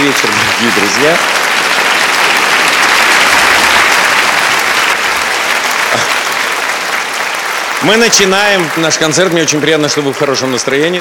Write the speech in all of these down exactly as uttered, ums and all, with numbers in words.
вечер, дорогие друзья. Мы начинаем наш концерт. Мне очень приятно, что вы в хорошем настроении.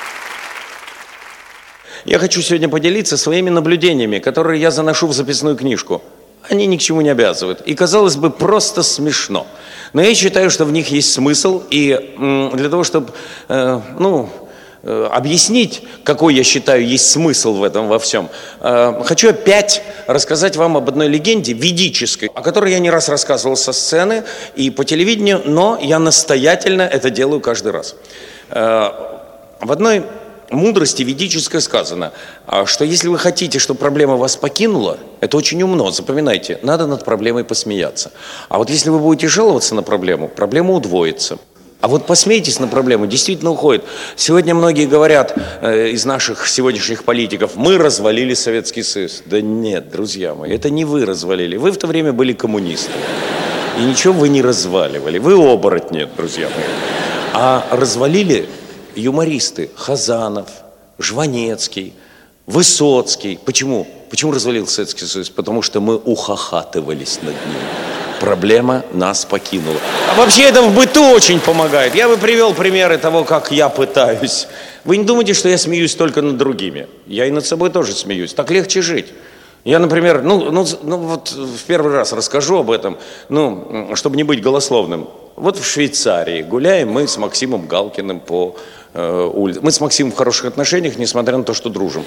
Я хочу сегодня поделиться своими наблюдениями, которые я заношу в записную книжку. Они ни к чему не обязывают. И, казалось бы, просто смешно. Но я считаю, что в них есть смысл. И для того, чтобы, э, ну... объяснить, какой, я считаю, есть смысл в этом во всем. Хочу опять рассказать вам об одной легенде ведической, о которой я не раз рассказывал со сцены и по телевидению, но я настоятельно это делаю каждый раз. В одной мудрости ведической сказано, что если вы хотите, чтобы проблема вас покинула, это очень умно, запоминайте, надо над проблемой посмеяться. А вот если вы будете жаловаться на проблему, проблема удвоится. А вот посмейтесь на проблему, действительно уходит. Сегодня многие говорят э, из наших сегодняшних политиков, мы развалили Советский Союз. Да нет, друзья мои, это не вы развалили. Вы в то время были коммунисты. И ничего вы не разваливали. Вы оборотни, друзья мои. А развалили юмористы Хазанов, Жванецкий, Высоцкий. Почему? Почему развалил Советский Союз? Потому что мы ухахатывались над ним. Проблема нас покинула. А вообще это в быту очень помогает. Я бы привел примеры того, как я пытаюсь. Вы не думайте, что я смеюсь только над другими. Я и над собой тоже смеюсь. Так легче жить. Я, например, ну, ну, ну вот в первый раз расскажу об этом, ну, чтобы не быть голословным. Вот в Швейцарии гуляем мы с Максимом Галкиным по э, улице. Мы с Максимом в хороших отношениях, несмотря на то, что дружим.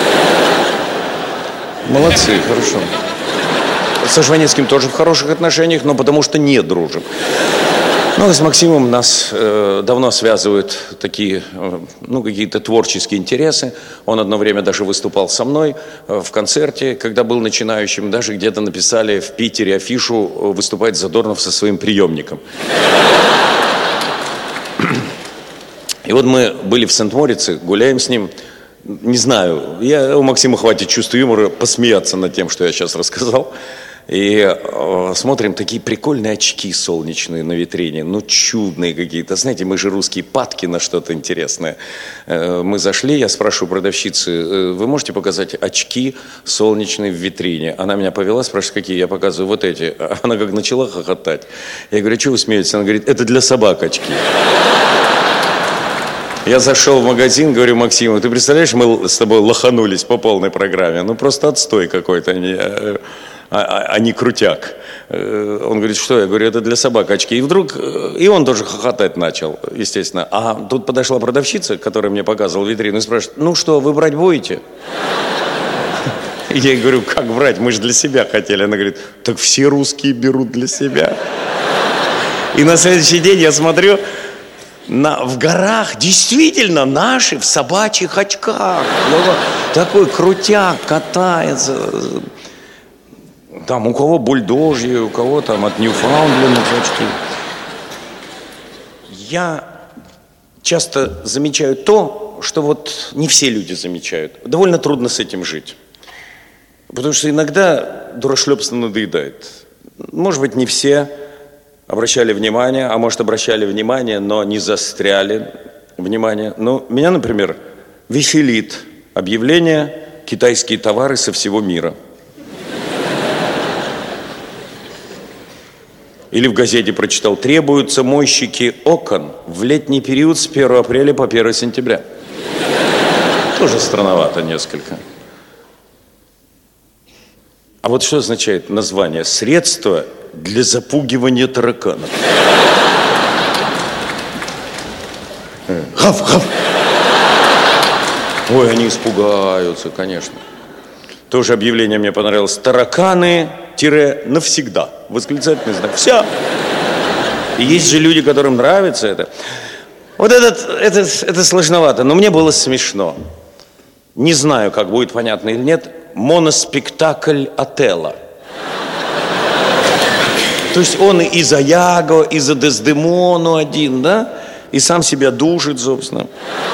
Молодцы, хорошо. Со Жванецким тоже в хороших отношениях, но потому что не дружим. Ну, и с Максимом нас э, давно связывают такие, э, ну, какие-то творческие интересы. Он одно время даже выступал со мной э, в концерте, когда был начинающим. Даже где-то написали в Питере афишу «Выступает Задорнов со своим приемником». И вот мы были в Сент-Морице, гуляем с ним. Не знаю, я, у Максима хватит чувства юмора посмеяться над тем, что я сейчас рассказал. И э, смотрим, такие прикольные очки солнечные на витрине, ну чудные какие-то. Знаете, мы же русские, падки на что-то интересное. Э, мы зашли, я спрашиваю продавщицы, э, вы можете показать очки солнечные в витрине? Она меня повела, спрашивает, какие? Я показываю, вот эти. Она как начала хохотать. Я говорю, что вы смеетесь? Она говорит, это для собак очки. Я зашел в магазин, говорю, Максиму, ты представляешь, мы с тобой лоханулись по полной программе. Ну просто отстой какой-то, не... А, а не крутяк. Он говорит, что? Я говорю, это для собак очки. И вдруг, и он тоже хохотать начал, естественно. А тут подошла продавщица, которая мне показывала витрину, и спрашивает, ну что, вы брать будете? Я ей говорю, как брать? Мы же для себя хотели. Она говорит, так все русские берут для себя. И на следующий день я смотрю, на, в горах действительно наши в собачьих очках. Такой крутяк катается. Там у кого бульдожьи, у кого там от Ньюфаундленда очки. Я часто замечаю то, что вот не все люди замечают. Довольно трудно с этим жить. Потому что иногда дурашлепство надоедает. Может быть, не все обращали внимание, а может, обращали внимание, но не застряли внимание. Но меня, например, веселит объявление «Китайские товары со всего мира». Или в газете прочитал, требуются мойщики окон в летний период с первого апреля по первое сентября. Тоже странновато несколько. А вот что означает название? Средство для запугивания тараканов. Гав, гав. Ой, они испугаются, конечно. Тоже объявление мне понравилось. Тараканы-навсегда. Восклицательный знак. Все. И есть же люди, которым нравится это. Вот этот, это, это сложновато, но мне было смешно. Не знаю, как будет понятно или нет. Моноспектакль Отелло. То есть он и за Яго, и за Дездемону один, да? И сам себя душит, собственно.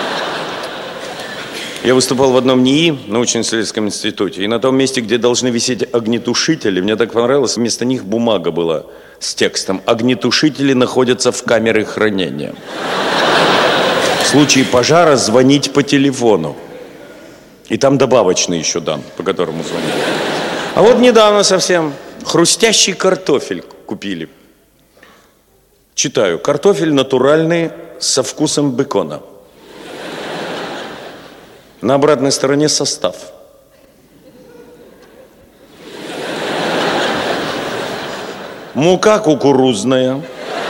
Я выступал в одном НИИ, научно-исследовательском институте, и на том месте, где должны висеть огнетушители, мне так понравилось, вместо них бумага была с текстом «Огнетушители находятся в камере хранения. В случае пожара звонить по телефону». И там добавочный еще дан, по которому звонили. А вот недавно совсем хрустящий картофель купили. Читаю. Картофель натуральный со вкусом бекона. На обратной стороне состав. Мука кукурузная,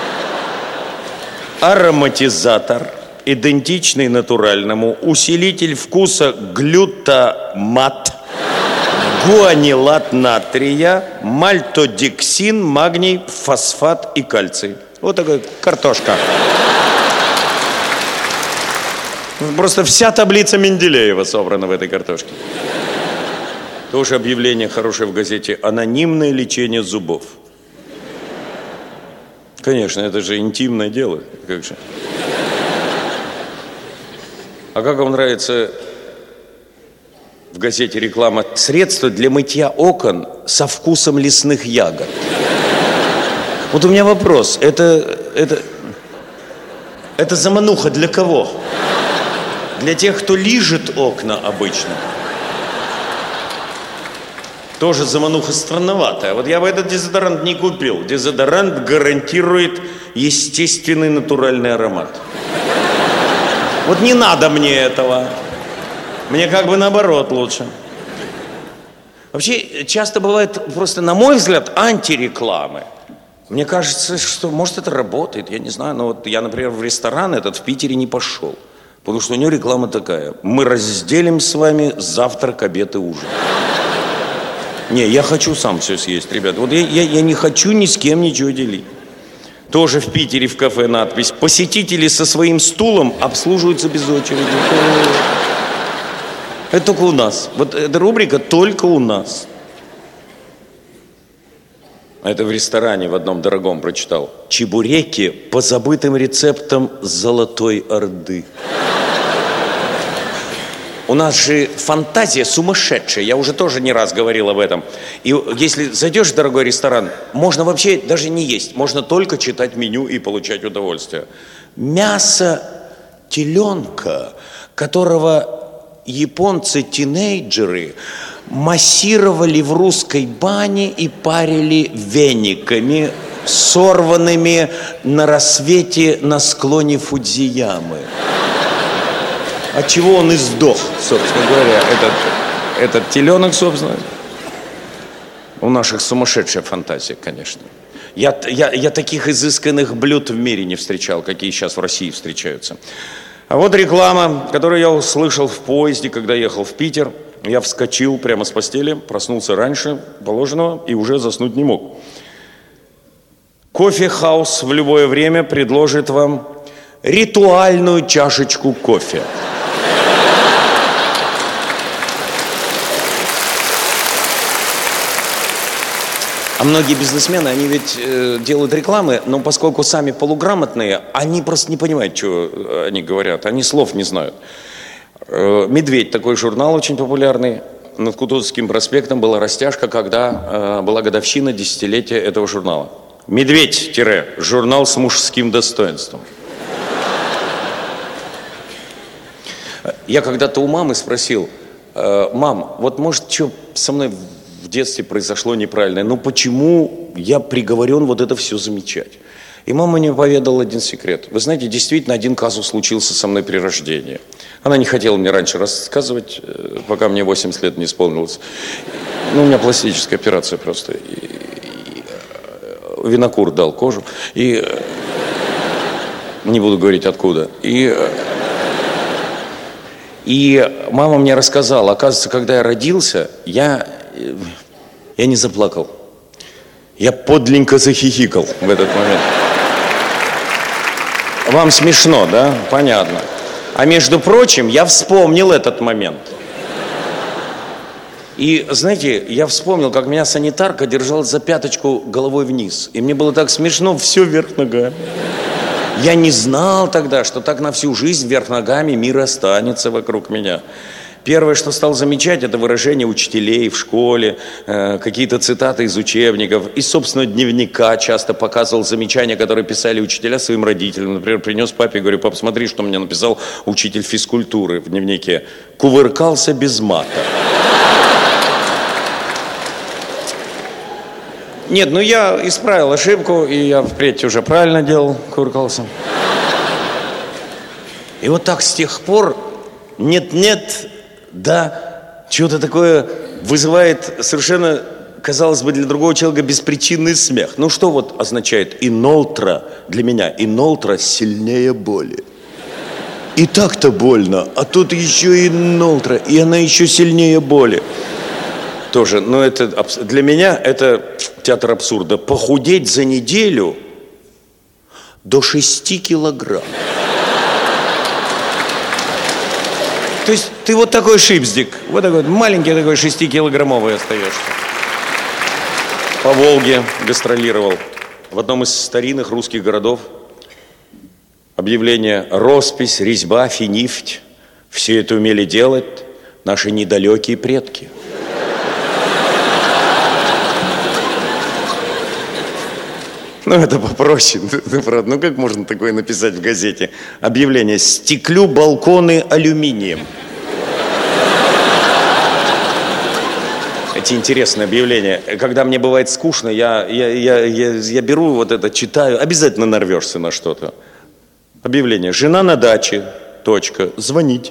ароматизатор, идентичный натуральному, усилитель вкуса глютамат, гуанилат натрия, мальтодексин, магний, фосфат и кальций. Вот такая картошка. Просто вся таблица Менделеева собрана в этой картошке. Тоже объявление хорошее в газете «Анонимное лечение зубов». Конечно, это же интимное дело. Как же? А как вам нравится в газете реклама «Средства для мытья окон со вкусом лесных ягод»? Вот у меня вопрос. Это, это, это замануха для кого? Для тех, кто лижет окна обычно? Тоже замануха странноватая. Вот я бы этот дезодорант не купил. Дезодорант гарантирует естественный натуральный аромат. Вот не надо мне этого. Мне как бы наоборот лучше. Вообще, часто бывает просто, на мой взгляд, антирекламы. Мне кажется, что, может, это работает, я не знаю. Но вот я, например, в ресторан этот в Питере не пошел. Потому что у него реклама такая. Мы разделим с вами завтрак, обед и ужин. Не, я хочу сам все съесть, ребят. Вот я, я, я не хочу ни с кем ничего делить. Тоже в Питере в кафе надпись: посетители со своим стулом обслуживаются без очереди. Это только у нас. Вот эта рубрика только у нас. А это в ресторане в одном дорогом прочитал. Чебуреки по забытым рецептам Золотой Орды. У нас же фантазия сумасшедшая, я уже тоже не раз говорил об этом. И если зайдешь в дорогой ресторан, можно вообще даже не есть, можно только читать меню и получать удовольствие. Мясо теленка, которого японцы-тинейджеры массировали в русской бане и парили вениками, сорванными на рассвете на склоне Фудзиямы. От чего он и сдох, собственно говоря, этот, этот теленок, собственно. У наших сумасшедшая фантазия, конечно. Я, я, я таких изысканных блюд в мире не встречал, какие сейчас в России встречаются. А вот реклама, которую я услышал в поезде, когда ехал в Питер. Я вскочил прямо с постели, проснулся раньше положенного и уже заснуть не мог. Кофе-хаус в любое время предложит вам ритуальную чашечку кофе. А многие бизнесмены, они ведь э, делают рекламы, но поскольку сами полуграмотные, они просто не понимают, что они говорят, они слов не знают. Э, «Медведь» такой журнал очень популярный, над Кутузовским проспектом была растяжка, когда э, была годовщина десятилетия этого журнала. «Медведь» – журнал с мужским достоинством. Я когда-то у мамы спросил: мам, вот может, что со мной в детстве произошло неправильное, но почему я приговорен вот это все замечать? И мама мне поведала один секрет. Вы знаете, действительно, один казус случился со мной при рождении. Она не хотела мне раньше рассказывать, пока мне восемьдесят лет не исполнилось. Ну, у меня пластическая операция просто. И, и, винокур дал кожу. И не буду говорить откуда. И... И мама мне рассказала, оказывается, когда я родился, я, я не заплакал. Я подленько захихикал в этот момент. Вам смешно, да? Понятно. А между прочим, я вспомнил этот момент. И, знаете, я вспомнил, как меня санитарка держала за пяточку головой вниз. И мне было так смешно, все вверх ногами. Я не знал тогда, что так на всю жизнь вверх ногами мир останется вокруг меня. Первое, что стал замечать, это выражения учителей в школе, э, какие-то цитаты из учебников, из собственного дневника часто показывал замечания, которые писали учителя своим родителям. Например, принес папе и говорю: пап, смотри, что мне написал учитель физкультуры в дневнике. Кувыркался без мата. Нет, ну я исправил ошибку, и я впредь уже правильно делал, кувыркался. И вот так с тех пор нет-нет, да, что-то такое вызывает совершенно, казалось бы, для другого человека беспричинный смех. Ну что вот означает инолтра для меня? Инолтра сильнее боли. И так-то больно, а тут еще и инолтра, и она еще сильнее боли. Тоже, но это для меня это театр абсурда. Похудеть за неделю до шести килограмм. То есть ты вот такой шипздик, вот такой маленький такой шестикилограммовый остаешься. По Волге гастролировал. В одном из старинных русских городов объявление: роспись, резьба, финифть. Все это умели делать наши недалекие предки. Ну, это попроще. Ну, как можно такое написать в газете? Объявление: стеклю балконы алюминием. Эти интересные объявления. Когда мне бывает скучно, я, я, я, я, я беру вот это, читаю. Обязательно нарвешься на что-то. Объявление: жена на даче. Точка. Звоните.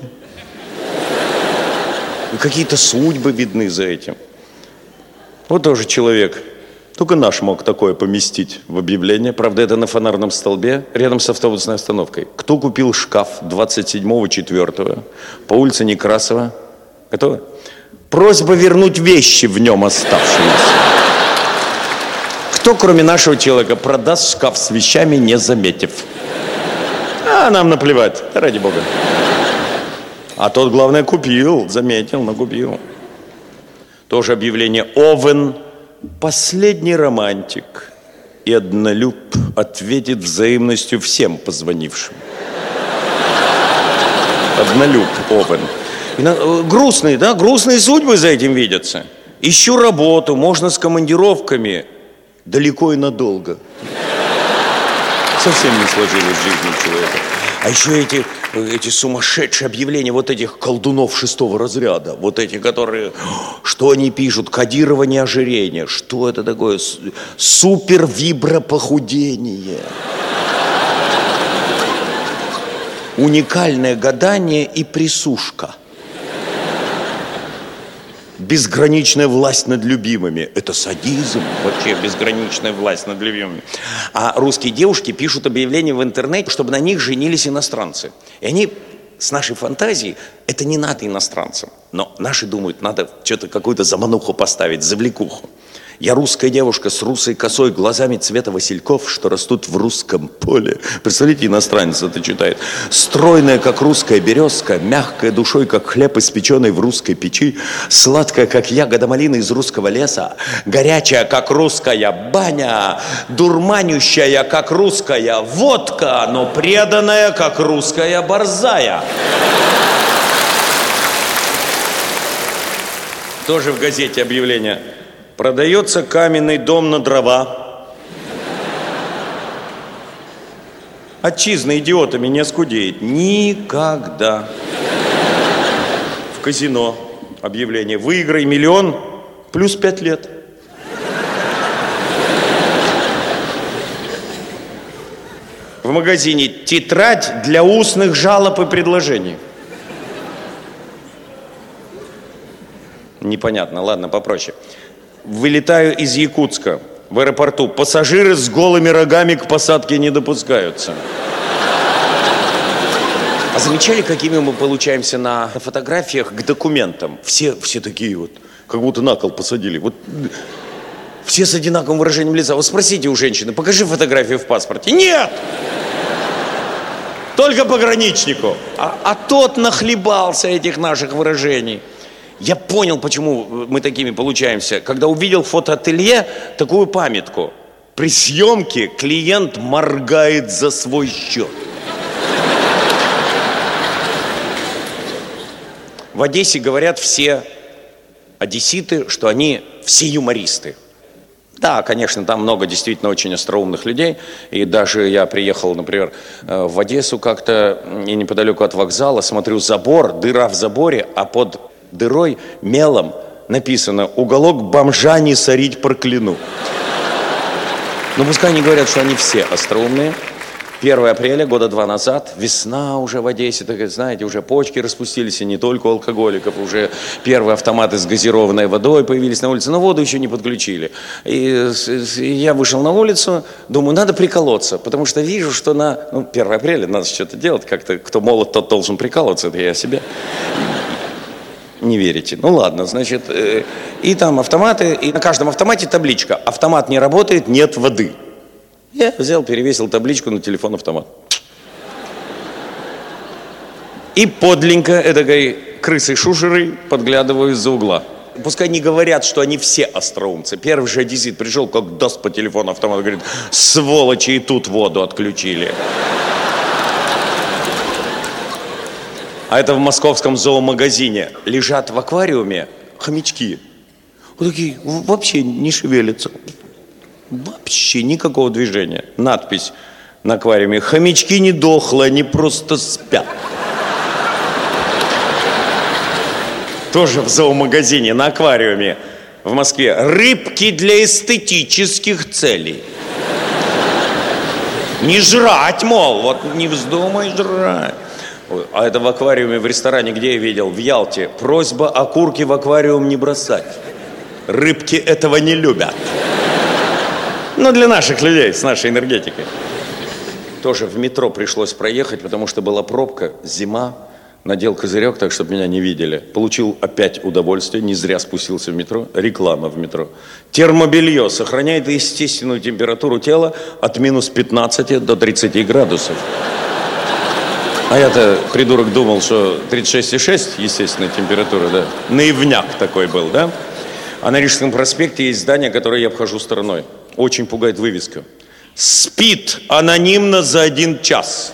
Какие-то судьбы видны за этим. Вот тоже человек. Только наш мог такое поместить в объявление. Правда, это на фонарном столбе, рядом с автобусной остановкой. Кто купил шкаф двадцать седьмого четвёртого по улице Некрасова? Готовы? Просьба вернуть вещи в нем оставшиеся. Кто, кроме нашего человека, продаст шкаф с вещами, не заметив? А нам наплевать, ради бога. А тот, главное, купил, заметил, но купил. Тоже объявление: Овен. Последний романтик и однолюб ответит взаимностью всем позвонившим. Однолюб, Овен. И на, грустные, да, грустные судьбы за этим видятся. Ищу работу, можно с командировками, далеко и надолго. Совсем не сложилось в жизни человека. А еще эти, эти сумасшедшие объявления вот этих колдунов шестого разряда. Вот эти, которые... Что они пишут? Кодирование ожирения. Что это такое? Супер-вибропохудение. Уникальное гадание и присушка. Безграничная власть над любимыми. Это садизм, вообще безграничная власть над любимыми. А русские девушки пишут объявления в интернете, чтобы на них женились иностранцы. И они с нашей фантазией, это не надо иностранцам. Но наши думают, надо что-то, какую-то замануху поставить, завлекуху. Я русская девушка с русой косой, глазами цвета васильков, что растут в русском поле. Представляете, иностранец это читает. Стройная, как русская березка, мягкая душой, как хлеб, испеченный в русской печи, сладкая, как ягода малины из русского леса, горячая, как русская баня, дурманющая, как русская водка, но преданная, как русская борзая. Тоже в газете объявление. Продается каменный дом на дрова. Отчизна идиотами не оскудеет. Никогда. В казино объявление: выиграй миллион плюс пять лет. В магазине: тетрадь для устных жалоб и предложений. Непонятно, ладно, попроще. Вылетаю из Якутска. В аэропорту: пассажиры с голыми рогами к посадке не допускаются. А замечали, какими мы получаемся на фотографиях к документам? Все, все такие вот, как будто на кол посадили. Вот, все с одинаковым выражением лица. Вот спросите у женщины: покажи фотографию в паспорте. Нет! Только пограничнику. А, а тот нахлебался этих наших выражений. Я понял, почему мы такими получаемся, когда увидел в фотоателье такую памятку: при съемке клиент моргает за свой счет. В Одессе говорят все одесситы, что они все юмористы. Да, конечно, там много действительно очень остроумных людей. И даже я приехал, например, в Одессу как-то, и неподалеку от вокзала, смотрю, забор, дыра в заборе, а под дырой мелом написано «Уголок бомжа не сорить прокляну». Но пускай они говорят, что они все остроумные. первое апреля, года два назад, весна уже в Одессе, так, знаете, уже почки распустились, и не только у алкоголиков, уже первые автоматы с газированной водой появились на улице, но воду еще не подключили. И, и я вышел на улицу, думаю, надо приколоться, потому что вижу, что на ну, первое апреля надо что-то делать, как-то кто молод, тот должен прикалываться, это я о себе. Не верите? Ну ладно, значит, э, и там автоматы, и на каждом автомате табличка «Автомат не работает, нет воды». Я взял, перевесил табличку на телефон-автомат. И подленько эдакой крысой-шушерой подглядываю из-за угла. Пускай не говорят, что они все остроумцы. Первый же одессит пришел, как даст по телефону автомат, говорит, сволочи, и тут воду отключили. А это в московском зоомагазине. Лежат в аквариуме хомячки. Вот такие, вообще не шевелятся. Вообще никакого движения. Надпись на аквариуме. Хомячки не дохлые, они просто спят. Тоже в зоомагазине, на аквариуме в Москве. Рыбки для эстетических целей. Не жрать, мол, вот не вздумай жрать. А это в аквариуме в ресторане, где я видел? В Ялте. Просьба окурки в аквариум не бросать. Рыбки этого не любят. Но для наших людей, с нашей энергетикой. Тоже в метро пришлось проехать, потому что была пробка, зима. Надел козырек так, чтобы меня не видели. Получил опять удовольствие, не зря спустился в метро. Реклама в метро. Термобелье сохраняет естественную температуру тела от минус пятнадцати до тридцати градусов. А я-то, придурок, думал, что тридцать шесть и шесть естественная температура, да. Наивняк такой был, да. А на Рижском проспекте есть здание, которое я обхожу стороной. Очень пугает вывеска. Спит анонимно за один час.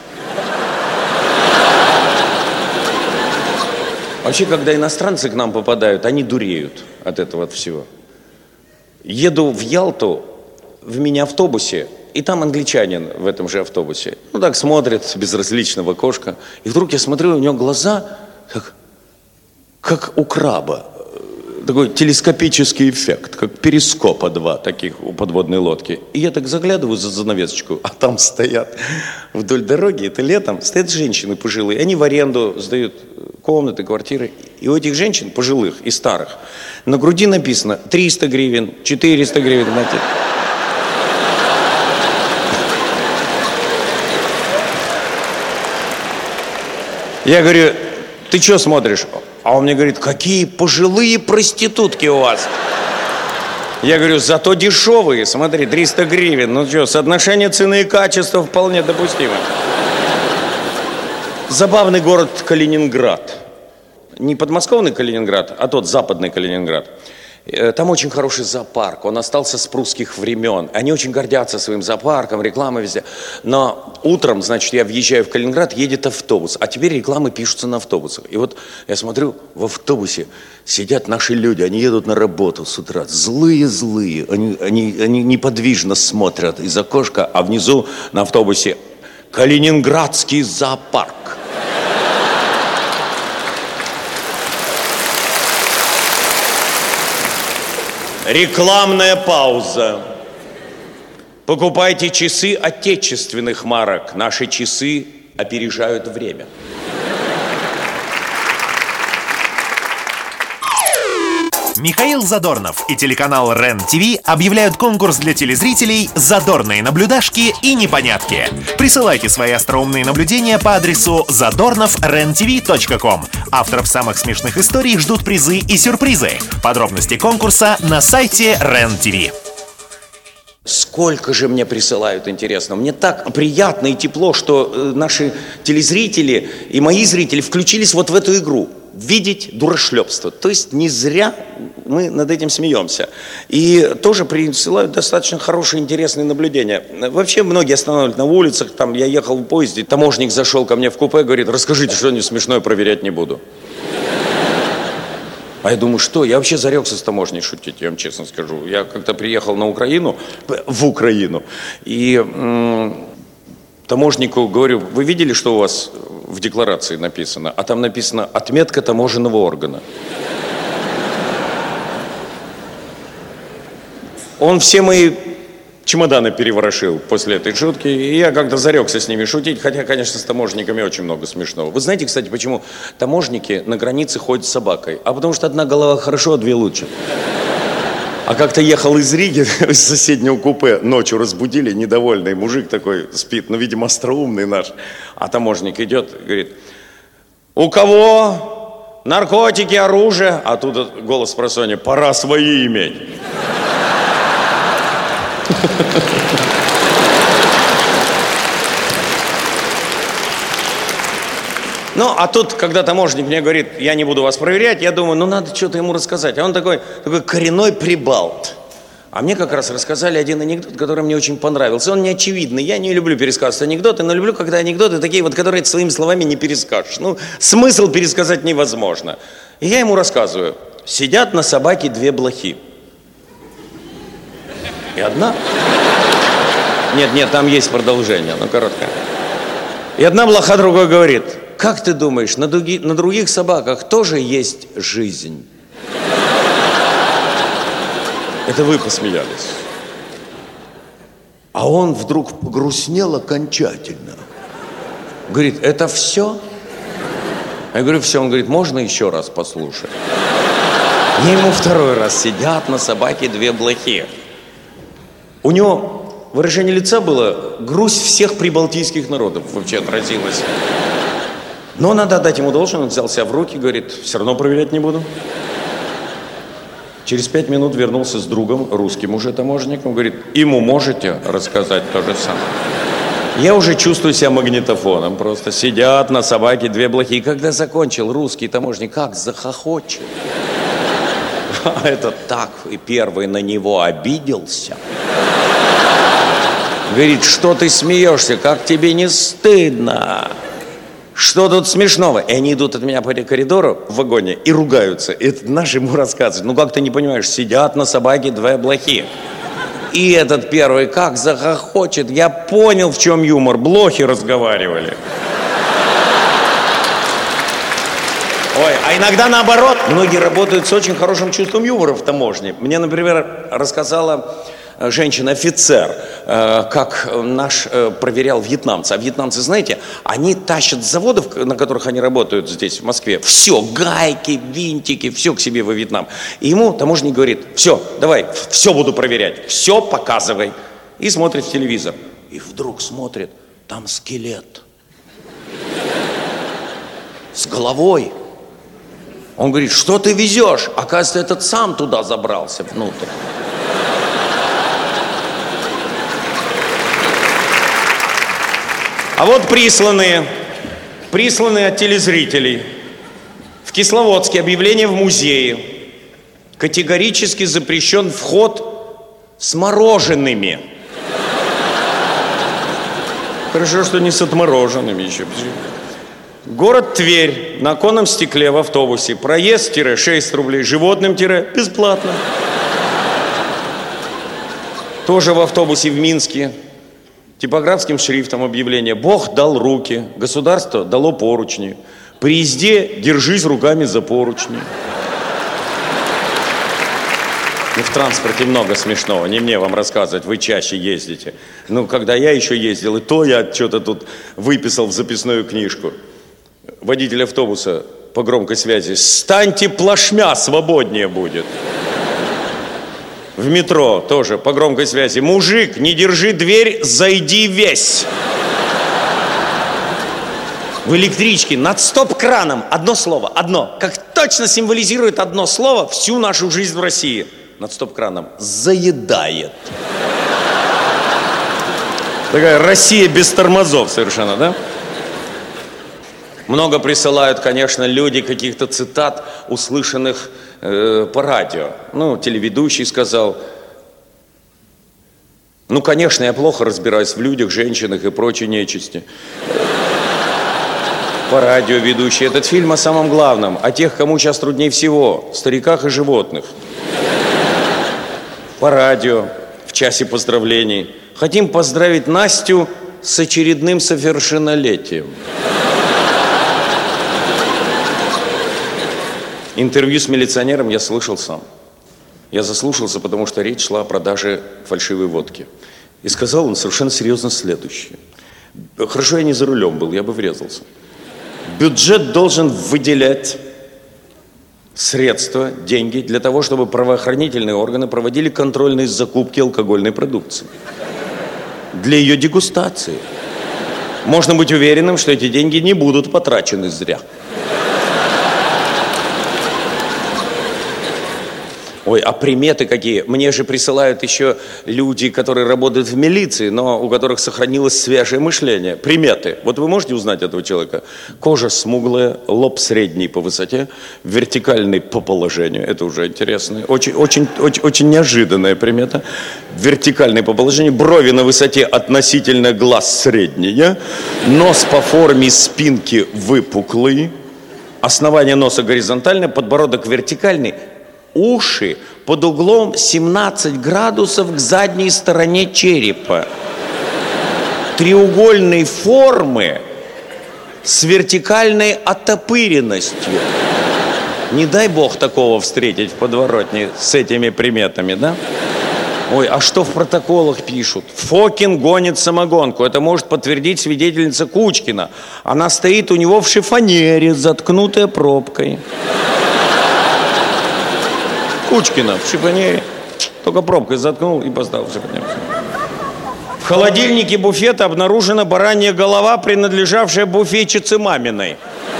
Вообще, когда иностранцы к нам попадают, они дуреют от этого от всего. Еду в Ялту в мини-автобусе, и там англичанин в этом же автобусе. Ну так смотрит безразлично в окошко. И вдруг я смотрю, у него глаза как, как у краба. Такой телескопический эффект, как перископа два таких у подводной лодки. И я так заглядываю за занавесочку, а там стоят вдоль дороги, это летом, стоят женщины пожилые. Они в аренду сдают комнаты, квартиры. И у этих женщин, пожилых и старых, на груди написано триста гривен, четыреста гривен. Знаете. Я говорю, ты что смотришь? А он мне говорит, какие пожилые проститутки у вас. Я говорю, зато дешевые, смотри, триста гривен. Ну что, соотношение цены и качества вполне допустимо. Забавный город Калининград. Не подмосковный Калининград, а тот западный Калининград. Там очень хороший зоопарк, он остался с прусских времен. Они очень гордятся своим зоопарком, реклама везде. Но утром, значит, я въезжаю в Калининград, едет автобус. А теперь рекламы пишутся на автобусах. И вот я смотрю, в автобусе сидят наши люди, они едут на работу с утра. Злые-злые, они, они, они неподвижно смотрят из окошка, а внизу на автобусе Калининградский зоопарк. Рекламная пауза. Покупайте часы отечественных марок. Наши часы опережают время. Михаил Задорнов и телеканал РЕН-ТВ объявляют конкурс для телезрителей «Задорные наблюдашки и непонятки». Присылайте свои остроумные наблюдения по адресу задорнов рен ти ви точка ком. Авторов самых смешных историй ждут призы и сюрпризы. Подробности конкурса на сайте РЕН-ТВ. Сколько же мне присылают, интересно. Мне так приятно и тепло, что наши телезрители и мои зрители включились вот в эту игру. Видеть дурашлепство. То есть не зря мы над этим смеемся. И тоже присылают достаточно хорошие, интересные наблюдения. Вообще многие останавливают на улицах. Там я ехал в поезде, таможник зашел ко мне в купе, говорит, расскажите что-нибудь смешное, проверять не буду. А я думаю, что? Я вообще зарекся с таможней шутить, я вам честно скажу. Я как-то приехал на Украину, в Украину, и м- таможнику говорю, вы видели, что у вас в декларации написано? А там написано «отметка таможенного органа». Он все мои чемоданы переворошил после этой шутки, и я как-то зарекся с ними шутить, хотя, конечно, с таможенниками очень много смешного. Вы знаете, кстати, почему таможники на границе ходят с собакой? А потому что одна голова хорошо, а две лучше. А как-то ехал из Риги, из соседнего купе, ночью разбудили, недовольный мужик такой спит, ну, видимо, остроумный наш. А таможник идет, говорит, у кого наркотики, оружие? А тут голос просонья, пора свои иметь. Ну, а тут, когда таможник мне говорит, я не буду вас проверять, я думаю, ну, надо что-то ему рассказать. А он такой, такой коренной прибалт. А мне как раз рассказали один анекдот, который мне очень понравился. Он не очевидный. Я не люблю пересказывать анекдоты, но люблю, когда анекдоты такие вот, которые своими словами не перескажешь. Ну, смысл пересказать невозможно. И я ему рассказываю. Сидят на собаке две блохи. И одна... Нет, нет, там есть продолжение, но короткое. И одна блоха другой говорит, как ты думаешь, на, дуги, на других собаках тоже есть жизнь? Это вы посмеялись. А он вдруг погрустнел окончательно. Говорит, это все? Я говорю, все. Он говорит, можно еще раз послушать? И ему второй раз сидят на собаке две блохи. У него выражение лица было, грусть всех прибалтийских народов вообще отразилась. Но надо отдать ему должное, он взял себя в руки, говорит, все равно проверять не буду. Через пять минут вернулся с другом, русским уже таможенником, говорит, ему можете рассказать то же самое? Я уже чувствую себя магнитофоном, просто сидят на собаке две блохи. И когда закончил русский таможенник, как захохочет. А этот так и первый на него обиделся. Говорит, что ты смеешься, как тебе не стыдно? Что тут смешного? И они идут от меня по коридору в вагоне и ругаются. И это наш ему рассказывает. Ну как ты не понимаешь, сидят на собаке две блохи. И этот первый как захохочет. Я понял, в чем юмор. Блохи разговаривали. Ой, а иногда наоборот. Многие работают с очень хорошим чувством юмора в таможне. Мне, например, рассказала женщина-офицер, как наш проверял вьетнамца. А вьетнамцы, знаете, они тащат с заводов, на которых они работают здесь, в Москве, все, гайки, винтики, все к себе во Вьетнам. И ему таможенник говорит, все, давай, все буду проверять, все показывай. И смотрит в телевизор. И вдруг смотрит, там скелет. С головой. Он говорит, что ты везешь? Оказывается, этот сам туда забрался внутрь. А вот присланные, присланные от телезрителей. В Кисловодске объявление в музее. Категорически запрещен вход с мороженными. Хорошо, что не с отмороженными еще. Город Тверь. На оконном стекле в автобусе. Проезд-шесть рублей. Животным-бесплатно. Тоже в автобусе в Минске. Типографским шрифтом объявление «Бог дал руки, государство дало поручни. При езде держись руками за поручни». Ну, в транспорте много смешного, не мне вам рассказывать, вы чаще ездите. Ну, когда я еще ездил, и то я что-то тут выписал в записную книжку. Водитель автобуса по громкой связи «Станьте плашмя, свободнее будет». В метро тоже по громкой связи «Мужик, не держи дверь, зайди весь». В электричке над стоп-краном одно слово, одно, как точно символизирует одно слово всю нашу жизнь в России. Над стоп-краном «заедает». Такая Россия без тормозов совершенно, да? Много присылают, конечно, люди каких-то цитат, услышанных э, по радио. Ну, телеведущий сказал, ну, конечно, я плохо разбираюсь в людях, женщинах и прочей нечисти. По радио ведущий. Этот фильм о самом главном, о тех, кому сейчас труднее всего, стариках и животных. По радио, в часе поздравлений. Хотим поздравить Настю с очередным совершеннолетием. Интервью с милиционером я слышал сам. Я заслушался, потому что речь шла о продаже фальшивой водки. И сказал он совершенно серьезно следующее. Хорошо, я не за рулем был, я бы врезался. Бюджет должен выделять средства, деньги для того, чтобы правоохранительные органы проводили контрольные закупки алкогольной продукции. Для ее дегустации. Можно быть уверенным, что эти деньги не будут потрачены зря. Ой, а приметы какие? Мне же присылают еще люди, которые работают в милиции, но у которых сохранилось свежее мышление. Приметы. Вот вы можете узнать этого человека? Кожа смуглая, лоб средний по высоте, вертикальный по положению. Это уже интересно. Очень, очень, очень, очень неожиданная примета. Вертикальный по положению, брови на высоте относительно глаз средние, нос по форме спинки выпуклый, основание носа горизонтальное, подбородок вертикальный, уши под углом семнадцать градусов к задней стороне черепа. Треугольной формы с вертикальной оттопыренностью. Не дай бог такого встретить в подворотне с этими приметами, да? Ой, а что в протоколах пишут? Фокин гонит самогонку. Это может подтвердить свидетельница Кучкина. Она стоит у него в шифонере, заткнутая пробкой. Кучкина в шифонере, только пробкой заткнул и поставил в шифонере. В холодильнике буфета обнаружена баранья голова, принадлежавшая буфетчице маминой.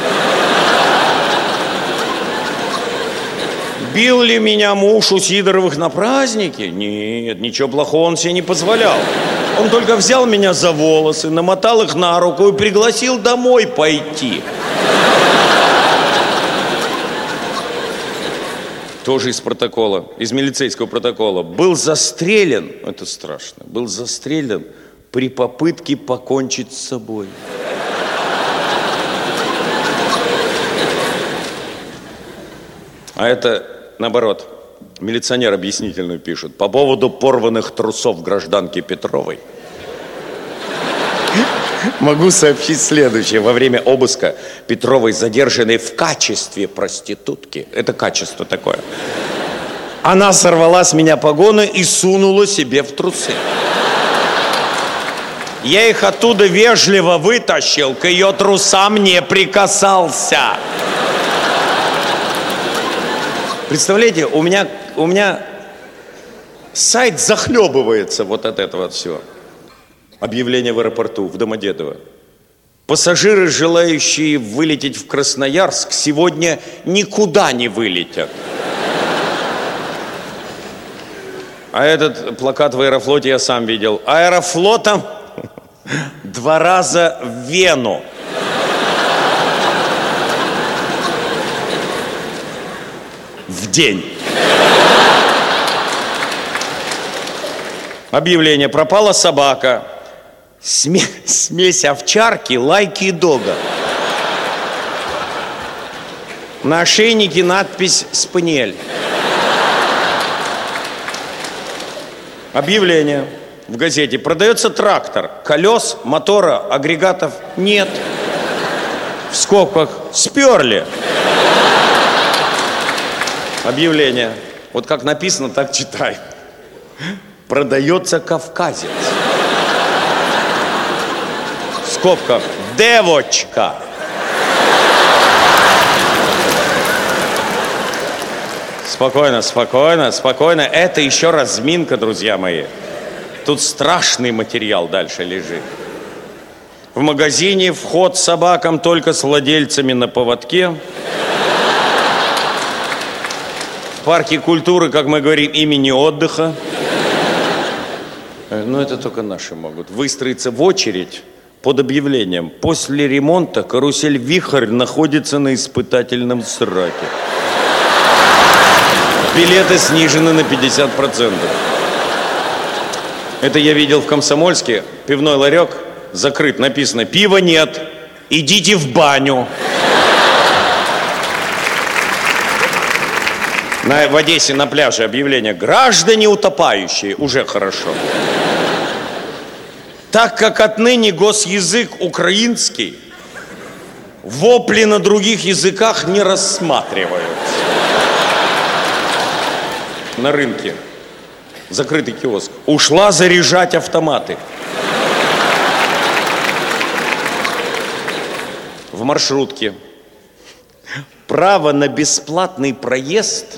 Бил ли меня муж у Сидоровых на празднике? Нет, ничего плохого он себе не позволял. Он только взял меня за волосы, намотал их на руку и пригласил домой пойти. Тоже из протокола, из милицейского протокола. Был застрелен, это страшно, был застрелен при попытке покончить с собой. А это, наоборот, милиционер объяснительную пишет. По поводу порванных трусов гражданки Петровой. Могу сообщить следующее. Во время обыска Петровой, задержанной в качестве проститутки, это качество такое, она сорвала с меня погоны и сунула себе в трусы. Я их оттуда вежливо вытащил, к ее трусам не прикасался. Представляете, у меня, у меня сайт захлебывается вот от этого всего. Объявление в аэропорту, в Домодедово. Пассажиры, желающие вылететь в Красноярск, сегодня никуда не вылетят. А этот плакат в Аэрофлоте я сам видел. Аэрофлотом два раза в Вену. В день. Объявление. Пропала собака. Смесь, смесь овчарки, лайки и дога. На ошейнике надпись «Спаниель». Объявление в газете. Продается трактор. Колес, мотора, агрегатов нет. В скобках сперли. Объявление. Вот как написано, так читай. Продается кавказец. В скобках девочка. Спокойно, спокойно, спокойно. Это еще разминка, друзья мои. Тут страшный материал дальше лежит. В магазине вход собакам только с владельцами на поводке. В парке культуры, как мы говорим, имени отдыха. Но это только наши могут. Выстроиться в очередь под объявлением. После ремонта карусель «Вихрь» находится на испытательном сроке. Билеты снижены на пятьдесят процентов. Это я видел в Комсомольске. Пивной ларек закрыт. Написано «Пива нет». идите в баню. На, в Одессе на пляже объявление: граждане утопающие. Уже хорошо. Так как отныне госязык украинский, вопли на других языках не рассматривают. На рынке закрытый киоск. Ушла заряжать автоматы. В маршрутке право на бесплатный проезд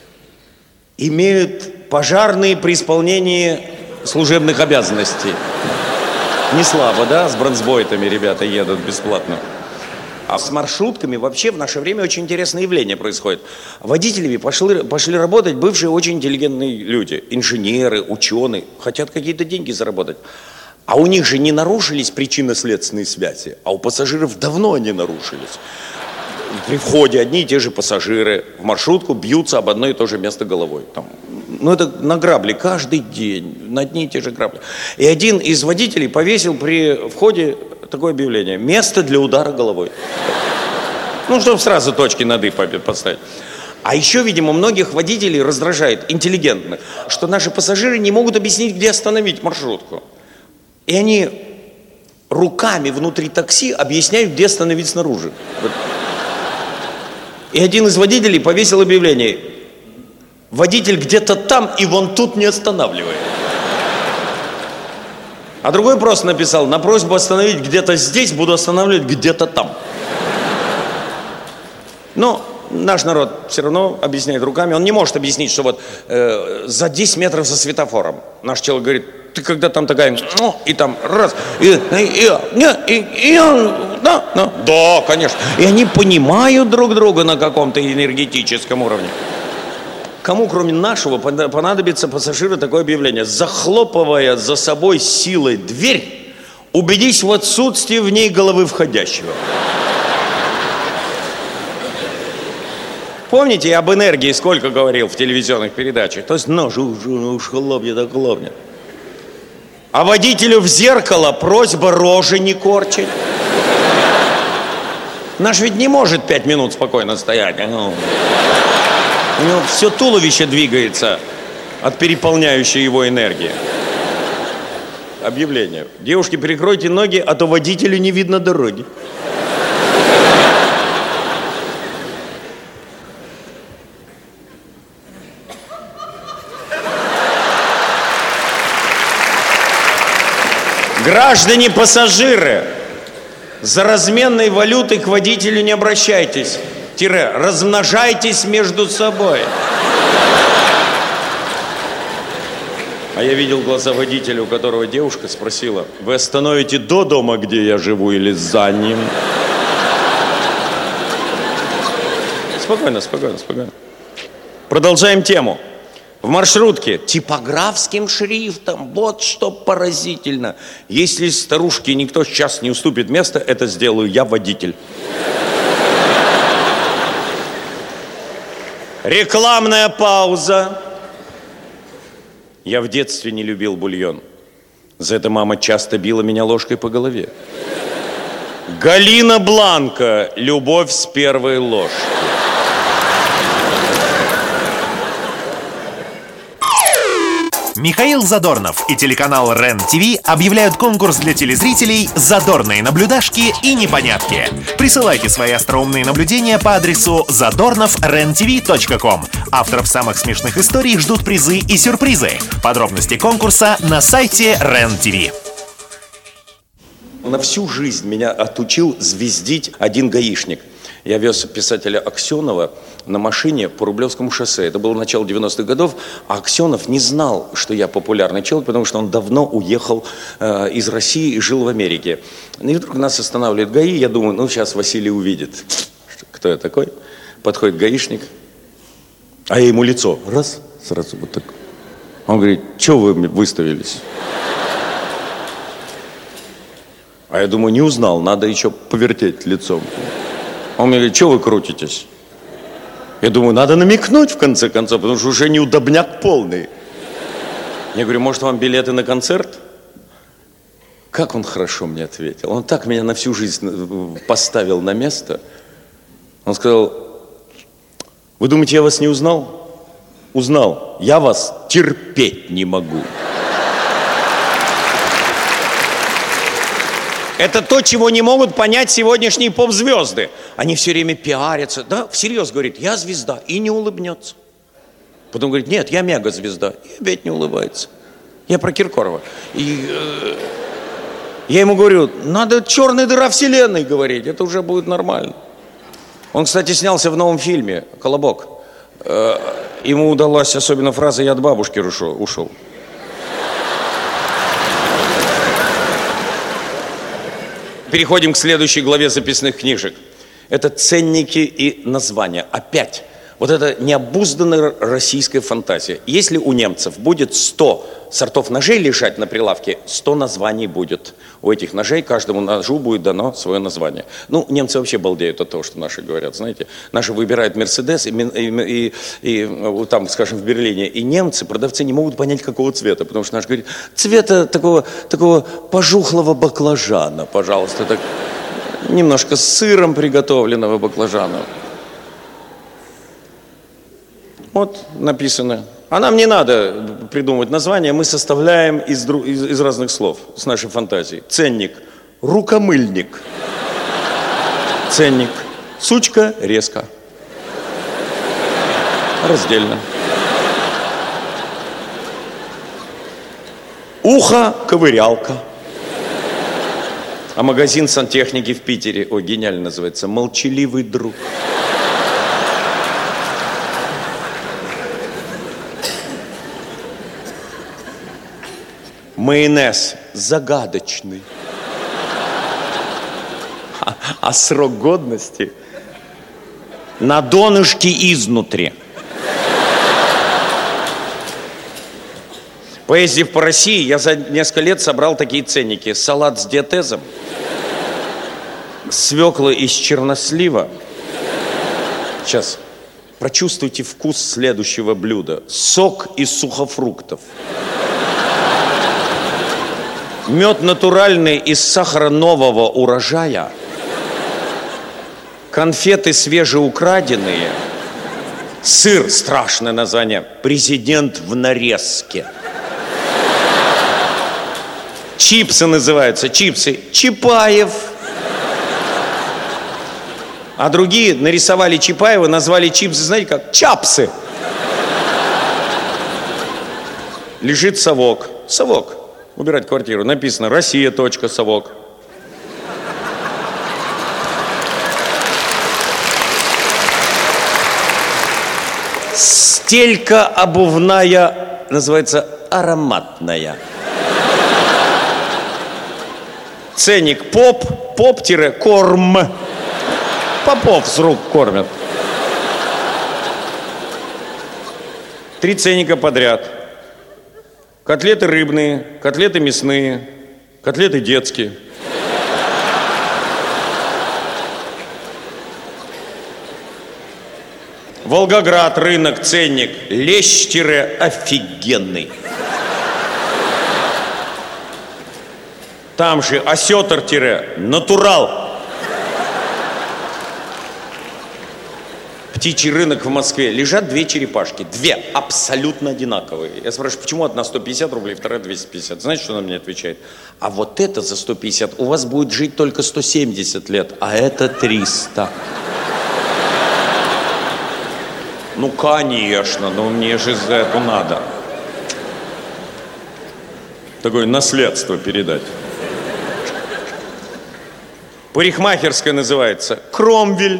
имеют пожарные при исполнении служебных обязанностей. Не слабо, да? С бронзбойтами ребята едут бесплатно. А с маршрутками вообще в наше время очень интересное явление происходит. Водителями пошли, пошли работать бывшие очень интеллигентные люди. Инженеры, ученые. Хотят какие-то деньги заработать. А у них же не нарушились причинно-следственные связи, а у пассажиров давно они нарушились. При входе одни и те же пассажиры в маршрутку бьются об одно и то же место головой. Там, ну это на грабли каждый день, на одни и те же грабли. И один из водителей повесил при входе такое объявление: место для удара головой. Ну, чтобы сразу точки над «и» поставить. А еще, видимо, многих водителей раздражает, интеллигентных, что наши пассажиры не могут объяснить, где остановить маршрутку. И они руками внутри такси объясняют, где остановить снаружи. И один из водителей повесил объявление: водитель где-то там и вон тут не останавливает. А другой просто написал: на просьбу остановить где-то здесь, буду останавливать где-то там. Но наш народ все равно объясняет руками. Он не может объяснить, что вот э, за десять метров за светофором. Наш человек говорит: ты когда там такая, и там раз, и, и, и, и, и, и да, да, да, конечно. И они понимают друг друга на каком-то энергетическом уровне. Кому, кроме нашего, понадобится пассажира такое объявление? Захлопывая за собой силой дверь, убедись в отсутствии в ней головы входящего. Помните, я об энергии сколько говорил в телевизионных передачах? То есть, ну, уж хлопнет, да хлопнет. А водителю в зеркало просьба рожи не корчить. Наш ведь не может пять минут спокойно стоять. Ну, у него все туловище двигается от переполняющей его энергии. Объявление: девушки, перекройте ноги, а то водителю не видно дороги. Граждане пассажиры, за разменной валютой к водителю не обращайтесь. Тире, размножайтесь между собой. А я видел глаза водителя, у которого девушка спросила: вы остановите до дома, где я живу, или за ним? Спокойно, спокойно, спокойно. Продолжаем тему. В маршрутке типографским шрифтом, вот что поразительно. Если старушке никто сейчас не уступит место, это сделаю я, водитель. Рекламная пауза. Я в детстве не любил бульон. За это мама часто била меня ложкой по голове. Галина Бланка. Любовь с первой ложки. Михаил Задорнов и телеканал РЕН-ТВ объявляют конкурс для телезрителей «Задорные наблюдашки и непонятки». Присылайте свои остроумные наблюдения по адресу задорнов рен ти ви точка ком. Авторов самых смешных историй ждут призы и сюрпризы. Подробности конкурса на сайте РЕН-ТВ. На всю жизнь меня отучил звездить один гаишник. Я вез писателя Аксенова на машине по Рублевскому шоссе. Это было начало девяностых годов, а Аксенов не знал, что я популярный человек, потому что он давно уехал э, из России и жил в Америке. И вдруг нас останавливает ГАИ, я думаю, ну сейчас Василий увидит, кто я такой. Подходит гаишник, а я ему лицо, раз, сразу вот так. Он говорит: что вы выставились? А я думаю, не узнал, надо еще повертеть лицом. Он мне говорит: что вы крутитесь? Я думаю, надо намекнуть в конце концов, потому что уже неудобняк полный. Я говорю: может, вам билеты на концерт? Как он хорошо мне ответил. Он так меня на всю жизнь поставил на место. Он сказал: вы думаете, я вас не узнал? Узнал. Я вас терпеть не могу. Это то, чего не могут понять сегодняшние поп-звезды. Они все время пиарятся. Да, всерьез говорит, я звезда, и не улыбнется. Потом говорит, нет, я мега-звезда, и опять не улыбается. Я про Киркорова. И э, я ему говорю, надо черная дыра вселенной говорить, это уже будет нормально. Он, кстати, снялся в новом фильме «Колобок». Э, ему удалась особенно фраза «я от бабушки ушел». Переходим к следующей главе записных книжек. Это ценники и названия. Опять, вот это необузданная российская фантазия. Если у немцев будет сто сортов ножей лежать на прилавке, сто названий будет. У этих ножей каждому ножу будет дано свое название. Ну, немцы вообще балдеют от того, что наши говорят, знаете. Наши выбирают Мерседес, и, и, и, и там, скажем, в Берлине, и немцы, продавцы не могут понять, какого цвета, потому что наш говорит, цвета такого, такого пожухлого баклажана, пожалуйста, так, немножко с сыром приготовленного баклажана. Вот написано. А нам не надо придумывать название, мы составляем из, из, из разных слов, с нашей фантазией. Ценник, рукомыльник. Ценник, сучка, резко. Раздельно. Ухо, ковырялка. А магазин сантехники в Питере, ой, гениально называется, «Молчаливый друг». Майонез загадочный. А, а срок годности на донышке изнутри. Поездив по России, я за несколько лет собрал такие ценники. Салат с диатезом, свекла из чернослива. Сейчас, прочувствуйте вкус следующего блюда. Сок из сухофруктов. Мед натуральный из сахара нового урожая. Конфеты свежеукраденные. Сыр, страшное название. Президент в нарезке. Чипсы называются, чипсы. Чапаев. А другие нарисовали Чапаева, назвали чипсы, знаете как? Чапсы. Лежит совок. Совок. Убирать квартиру. Написано «Россия. Точка, совок». Стелька обувная называется ароматная. Ценник поп, поп-корм. Попов с рук кормят. Три ценника подряд. Котлеты рыбные, котлеты мясные, котлеты детские. Волгоград, рынок, ценник. Лещ-офигенный. Там же осетр-натурал. Птичий рынок в Москве. Лежат две черепашки. Две абсолютно одинаковые. Я спрашиваю, почему одна сто пятьдесят рублей, вторая двести пятьдесят? Знаете, что она мне отвечает? А вот это за сто пятьдесят у вас будет жить только сто семьдесят лет, а это триста. Ну, конечно, но мне же за это надо. Такое наследство передать. Парикмахерская называется Кромвель.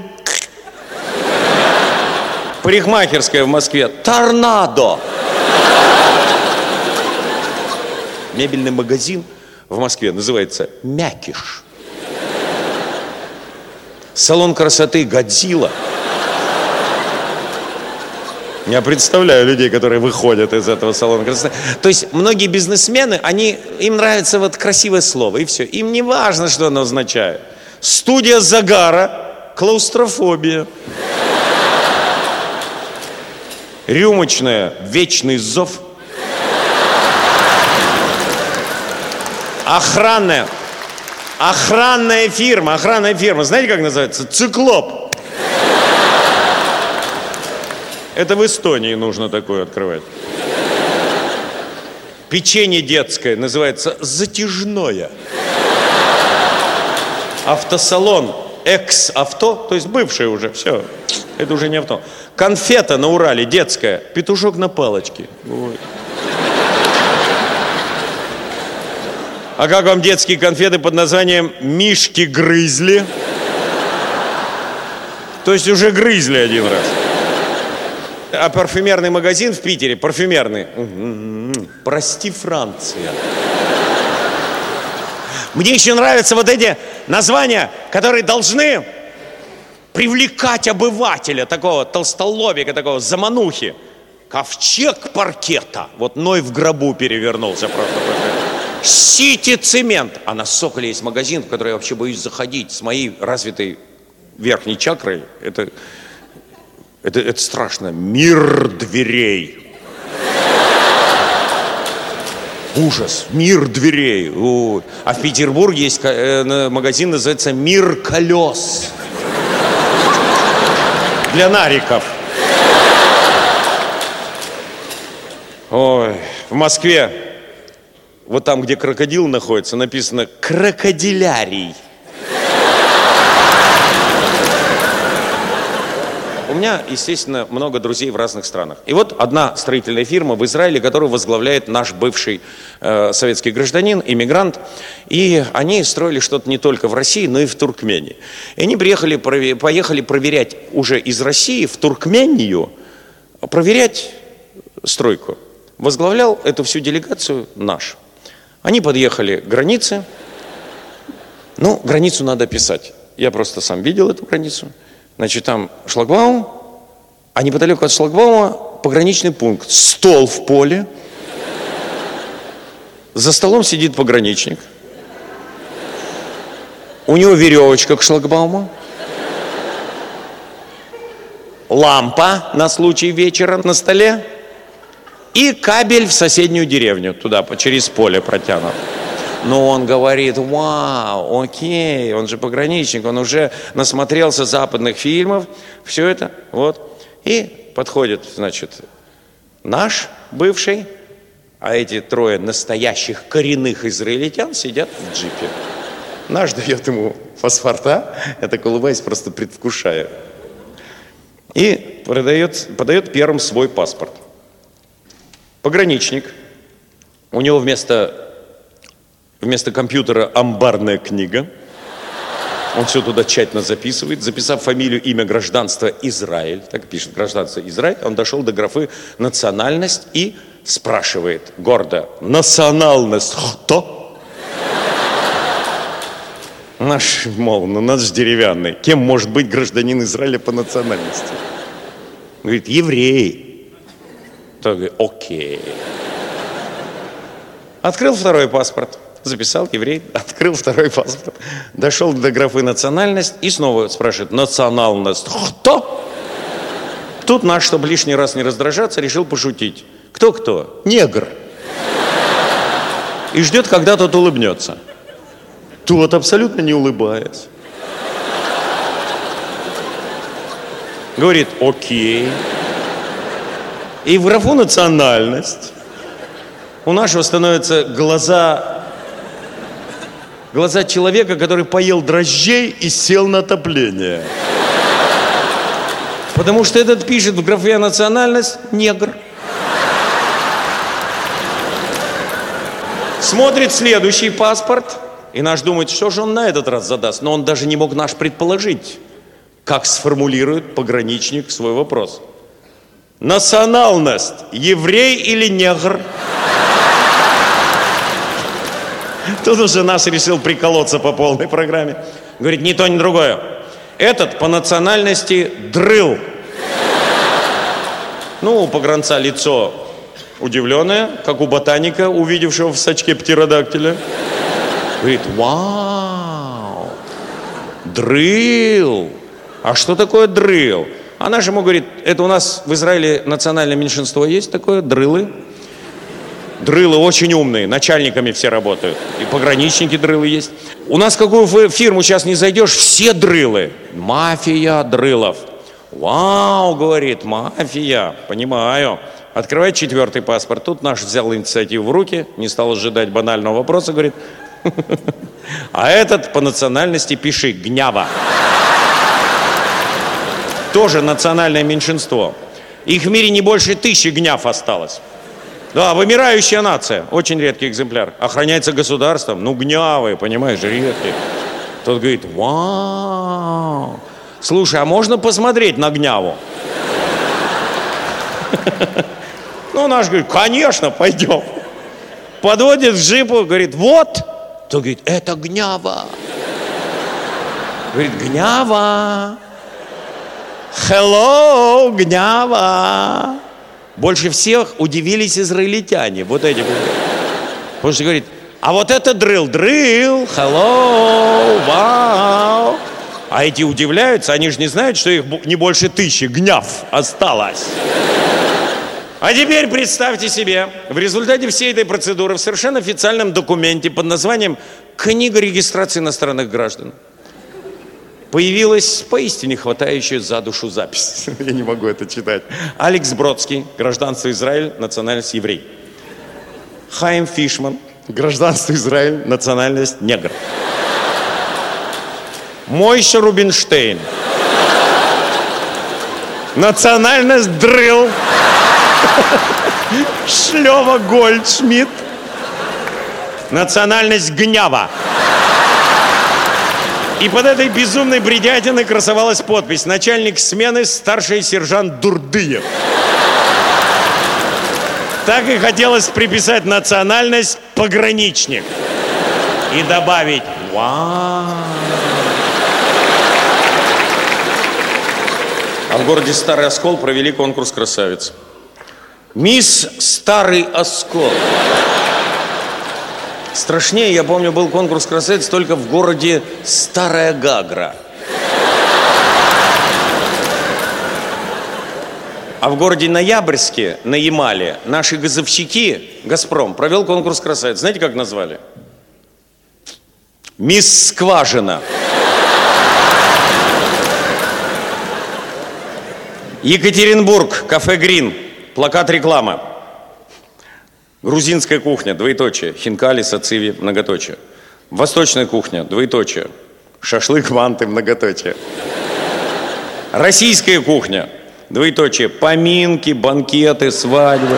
Парикмахерская в Москве Торнадо. Мебельный магазин в Москве называется Мякиш. Салон красоты Годзилла. Я представляю людей, которые выходят из этого салона красоты. То есть многие бизнесмены, они, им нравится вот красивое слово, и все. Им не важно, что оно означает. Студия загара, клаустрофобия. Рюмочная, вечный зов. Охранная. Охранная фирма. Охранная фирма. Знаете, как называется? Циклоп. Это в Эстонии нужно такое открывать. Печенье детское называется затяжное. Автосалон экс-авто, то есть бывшее уже, все. Это уже не авто. Конфета на Урале детская, петушок на палочке. Ой. А как вам детские конфеты под названием «Мишки-грызли»? То есть уже грызли один раз. А парфюмерный магазин в Питере, парфюмерный. Прости, Франция. Мне еще нравятся вот эти названия, которые должны привлекать обывателя, такого толстолобика, такого заманухи. Ковчег паркета. Вот Ной в гробу перевернулся просто. Сити цемент. А на Соколе есть магазин, в который я вообще боюсь заходить с моей развитой верхней чакрой. Это, это, это страшно. Мир дверей. Ужас. Мир дверей. Ой. А в Петербурге есть э, магазин, называется «Мир колес». Для нариков. Ой. В Москве, вот там, где крокодил находится, написано «Крокодилярий». У меня, естественно, много друзей в разных странах. И вот одна строительная фирма в Израиле, которую возглавляет наш бывший э, советский гражданин, иммигрант. И они строили что-то не только в России, но и в Туркмении. И они приехали, поехали проверять уже из России в Туркмению, проверять стройку. Возглавлял эту всю делегацию наш. Они подъехали к границе. Ну, границу надо писать. Я просто сам видел эту границу. Значит, там шлагбаум, а неподалеку от шлагбаума пограничный пункт. Стол в поле. За столом сидит пограничник. У него веревочка к шлагбауму. Лампа на случай вечера на столе. И кабель в соседнюю деревню. Туда, через поле протянут. Но он говорит: вау, окей, он же пограничник, он уже насмотрелся западных фильмов, все это, вот. И подходит, значит, наш бывший, а эти трое настоящих коренных израильтян сидят в джипе. Наш дает ему паспорта, я так улыбаюсь, просто предвкушая. И подает, подает первым свой паспорт. Пограничник, у него вместо... Вместо компьютера амбарная книга. Он все туда тщательно записывает. Записав фамилию, имя, гражданство Израиль, так пишет, гражданство Израиль, он дошел до графы национальность и спрашивает гордо: национальность кто? Наш, мол, ну наш деревянный. Кем может быть гражданин Израиля по национальности? Он говорит: еврей. Тот говорит: окей. Открыл второй паспорт. Записал, еврей, открыл второй паспорт, дошел до графы национальность и снова спрашивает: национальность кто? Тут наш, чтобы лишний раз не раздражаться, решил пошутить. Кто-кто? Негр. И ждет, когда тот улыбнется. Тот, абсолютно не улыбаясь, говорит: окей. И в графу национальность у нашего становятся глаза... Глаза человека, который поел дрожжей и сел на отопление. Потому что этот пишет в графе национальность негр. Смотрит следующий паспорт, и наш думает, что же он на этот раз задаст. Но он даже не мог наш предположить, как сформулирует пограничник свой вопрос. Национальность еврей или негр? Тут уже наш решил приколоться по полной программе. Говорит: ни то, ни другое. Этот по национальности дрыл. Ну, у погранца лицо удивленное, как у ботаника, увидевшего в сачке птеродактиля. Говорит: вау, дрыл. А что такое дрыл? А наш ему говорит: это у нас в Израиле национальное меньшинство есть такое, дрылы. Дрылы очень умные, начальниками все работают. И пограничники дрылы есть. У нас какую фирму сейчас не зайдешь, все дрылы. Мафия дрылов. Вау, говорит, мафия, понимаю. Открывает четвертый паспорт. Тут наш взял инициативу в руки, не стал ожидать банального вопроса, говорит, а этот по национальности пиши Гнява. Тоже национальное меньшинство. Их в мире не больше тысячи Гняв осталось. Да, вымирающая нация, очень редкий экземпляр. Охраняется государством, ну гнявы, понимаешь, редкие. Тот говорит, вау, слушай, а можно посмотреть на Гняву? Ну, наш говорит, конечно, пойдем. Подводит к джипу, говорит, вот. Тот говорит, это Гнява. Говорит, Гнява. Hello, Гнява. Больше всех удивились израильтяне. Вот эти. Потому что говорит, а вот это дрыл, дрыл, hello, вау. А эти удивляются, они же не знают, что их не больше тысячи гняв осталось. А теперь представьте себе, в результате всей этой процедуры в совершенно официальном документе под названием «Книга регистрации иностранных граждан» появилась поистине хватающая за душу запись. Я не могу это читать. Алекс Бродский, гражданство Израиль, национальность еврей. Хайм Фишман, гражданство Израиль, национальность негр. Мойша Рубинштейн, национальность дрыл. Шлёва Гольдшмидт, национальность Гнява. И под этой безумной бредятиной красовалась подпись: начальник смены старший сержант Дурдыев. Так и хотелось приписать национальность пограничник. И добавить «Вау». А в городе Старый Оскол провели конкурс красавиц. Мисс Старый Оскол. Страшнее, я помню, был конкурс красавиц только в городе Старая Гагра. А в городе Ноябрьске, на Ямале, наши газовщики, Газпром, провел конкурс красавиц. Знаете, как назвали? Мисс Скважина. Екатеринбург, кафе Грин, плакат реклама. Грузинская кухня, двоеточие, хинкали, сациви, многоточие. Восточная кухня, двоеточие, шашлык, манты, многоточие. Российская кухня, двоеточие, поминки, банкеты, свадьбы.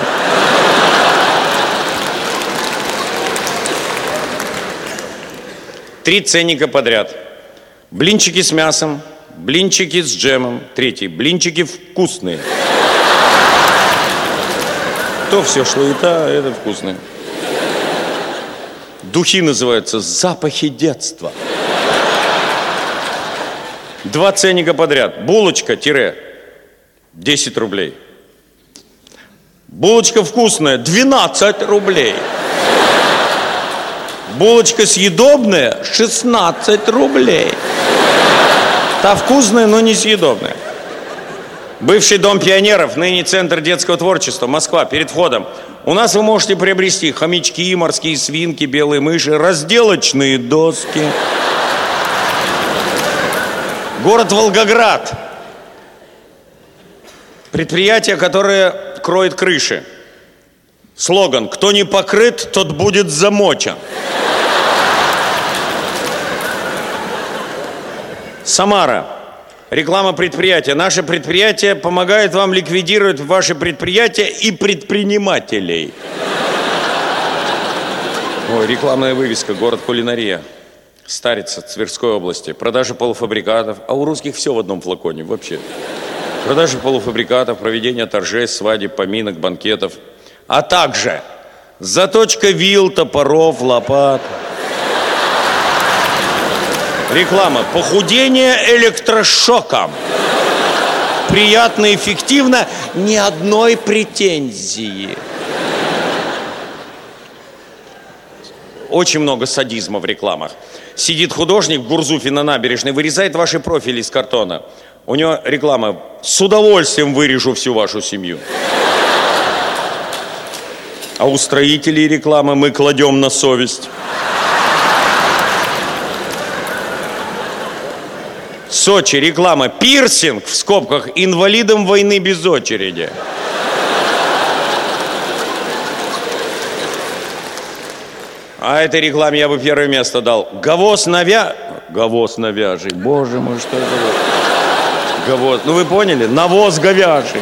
Три ценника подряд. Блинчики с мясом, блинчики с джемом. Третий, блинчики вкусные. То все шло и та, это вкусное. Духи называются «Запахи детства». Два ценника подряд. Булочка, тире, десять рублей. Булочка вкусная, двенадцать рублей. Булочка съедобная, шестнадцать рублей. Та вкусная, но не съедобная. Бывший дом пионеров, ныне центр детского творчества, Москва, перед входом. У нас вы можете приобрести хомячки, морские свинки, белые мыши, разделочные доски. Город Волгоград. Предприятие, которое кроет крыши. Слоган: кто не покрыт, тот будет замочен. Самара. Реклама предприятия. Наше предприятие помогает вам ликвидировать ваши предприятия и предпринимателей. Ой, рекламная вывеска. Город Кулинария. Старица, Тверской области. Продажа полуфабрикатов. А у русских все в одном флаконе вообще. Продажа полуфабрикатов, проведение торжеств, свадеб, поминок, банкетов. А также заточка вил, топоров, лопат. Реклама. Похудение электрошоком. Приятно, эффективно, ни одной претензии. Очень много садизма в рекламах. Сидит художник в Гурзуфе на набережной, вырезает ваши профили из картона. У него реклама: с удовольствием вырежу всю вашу семью. А А у строителей рекламы мы кладем на совесть. Сочи, реклама, пирсинг, в скобках, инвалидам войны без очереди. А этой рекламе я бы первое место дал. Говоз навя... Говоз навяжий. Боже мой, что это было? Говоз. Ну вы поняли? Навоз говяжий.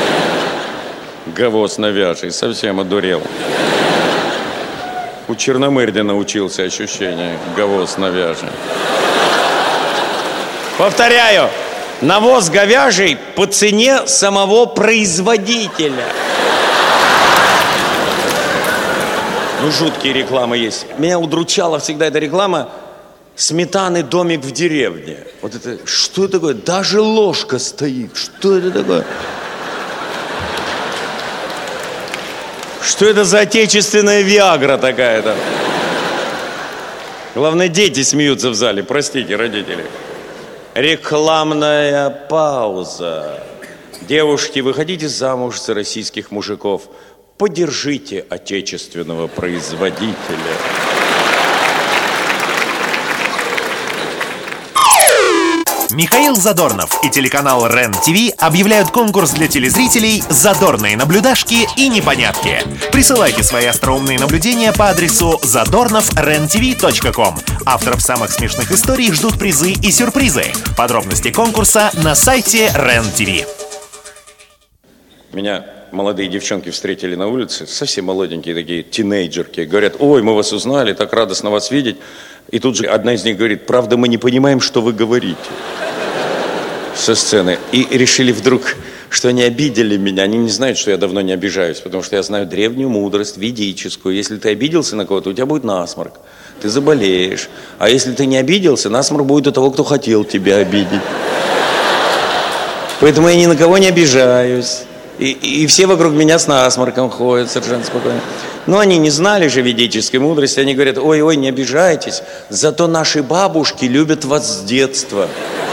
Говоз навяжий. Совсем одурел. У Черномырдина учился ощущение. Говоз навяжий. Повторяю. Навоз говяжий по цене самого производителя. Ну, жуткие рекламы есть. Меня удручала всегда эта реклама сметаны домик в деревне. Вот это, что это такое? Даже ложка стоит. Что это такое? Что это за отечественная виагра такая-то? Главное, дети смеются в зале. Простите, родители. Рекламная пауза. Девушки, выходите замуж за российских мужиков. Поддержите отечественного производителя. Михаил Задорнов и телеканал РЕН-ТВ объявляют конкурс для телезрителей «Задорные наблюдашки и непонятки». Присылайте свои остроумные наблюдения по адресу задорнов рен ти ви точка ком. Авторов самых смешных историй ждут призы и сюрпризы. Подробности конкурса на сайте РЕН-ТВ. Меня молодые девчонки встретили на улице, совсем молоденькие такие, тинейджерки. Говорят, ой, мы вас узнали, так радостно вас видеть. И тут же одна из них говорит, правда, мы не понимаем, что вы говорите. Со сцены. И решили вдруг, что они обидели меня. Они не знают, что я давно не обижаюсь, потому что я знаю древнюю мудрость, ведическую. Если ты обиделся на кого-то, у тебя будет насморк. Ты заболеешь. А если ты не обиделся, насморк будет у того, кто хотел тебя обидеть. Поэтому я ни на кого не обижаюсь. И, и все вокруг меня с насморком ходят совершенно спокойно. Но они не знали же ведической мудрости. Они говорят, ой-ой, не обижайтесь. Зато наши бабушки любят вас с детства.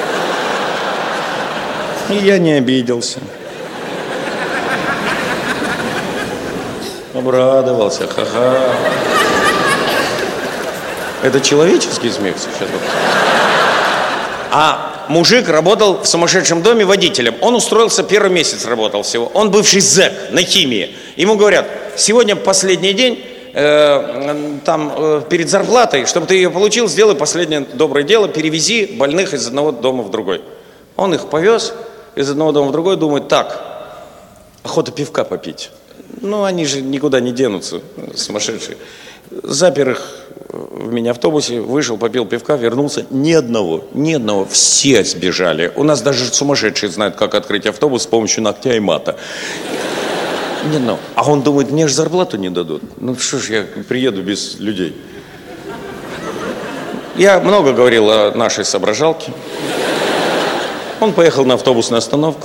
И я не обиделся. Обрадовался, ха-ха. Это человеческий смех сейчас. А мужик работал в сумасшедшем доме водителем. Он устроился, первый месяц работал всего. Он бывший зэк на химии. Ему говорят, сегодня последний день, э, там э, перед зарплатой, чтобы ты ее получил, сделай последнее доброе дело, перевези больных из одного дома в другой. Он их повез из одного дома в другой, думает, так, охота пивка попить. Ну, они же никуда не денутся, сумасшедшие. Запер их в мини-автобусе, вышел, попил пивка, вернулся. Ни одного, ни одного. Все сбежали. У нас даже сумасшедшие знают, как открыть автобус с помощью ногтя и мата. Ни одного. А он думает, мне же зарплату не дадут. Ну что ж, я приеду без людей. Я много говорил о нашей соображалке. Он поехал на автобусную остановку.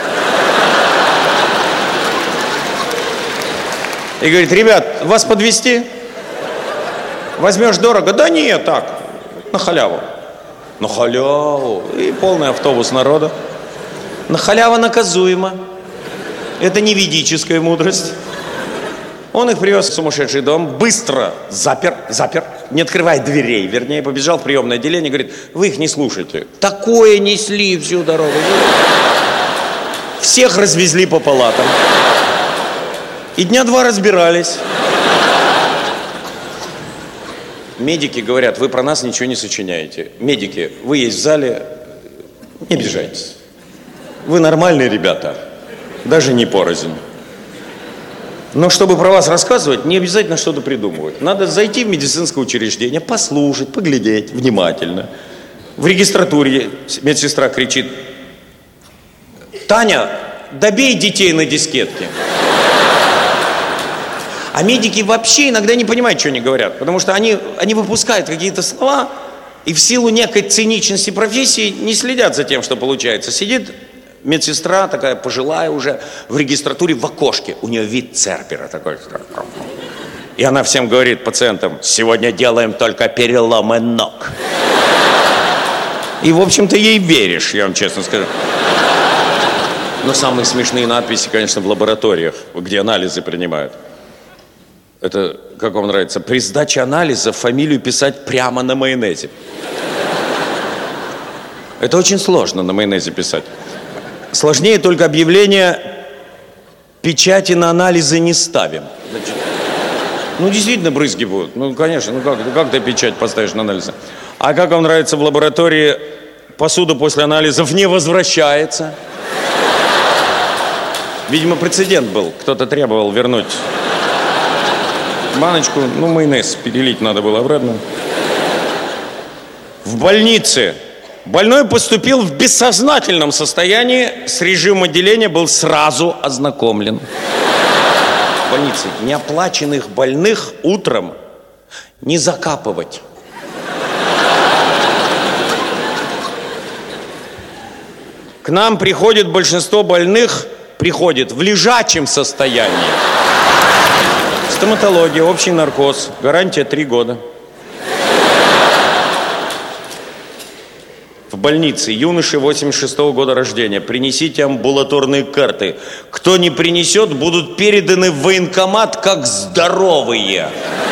И говорит, ребят, вас подвезти? Возьмешь дорого? Да нет, так, на халяву. На халяву. И полный автобус народа. На халяву наказуемо. Это не ведическая мудрость. Он их привез в сумасшедший дом, быстро запер, запер, не открывая дверей, вернее, побежал в приемное отделение, говорит, вы их не слушайте. Такое несли всю дорогу. Всех развезли по палатам. И дня два разбирались. Медики говорят, вы про нас ничего не сочиняете. Медики, вы есть в зале, не обижайтесь. Вы нормальные ребята, даже не порознь. Но чтобы про вас рассказывать, не обязательно что-то придумывать. Надо зайти в медицинское учреждение, послушать, поглядеть внимательно. В регистратуре медсестра кричит, Таня, добей детей на дискетке. А медики вообще иногда не понимают, что они говорят, потому что они, они выпускают какие-то слова и в силу некой циничности профессии не следят за тем, что получается. Сидит медсестра, такая пожилая уже, в регистратуре в окошке, у нее вид Цербера такой. И она всем говорит, пациентам, сегодня делаем только переломы ног. И, в общем-то, ей веришь, я вам честно скажу. Но самые смешные надписи, конечно, в лабораториях, где анализы принимают. Это, как вам нравится, при сдаче анализа фамилию писать прямо на майонезе. Это очень сложно на майонезе писать. Сложнее только объявление «печати на анализы не ставим». Значит, ну, действительно брызги будут. Ну, конечно, ну как, как ты печать поставишь на анализы? А как вам нравится в лаборатории посуда после анализов не возвращается? Видимо, прецедент был. Кто-то требовал вернуть баночку. Ну, майонез перелить надо было обратно. В больнице больной поступил в бессознательном состоянии. С режимом отделения был сразу ознакомлен. В больнице неоплаченных больных утром не закапывать. К нам приходит большинство больных, приходит в лежачем состоянии. Стоматология, общий наркоз, гарантия три года. В больнице юноши восемьдесят шестого года рождения. Принесите амбулаторные карты. Кто не принесет, будут переданы в военкомат как здоровые.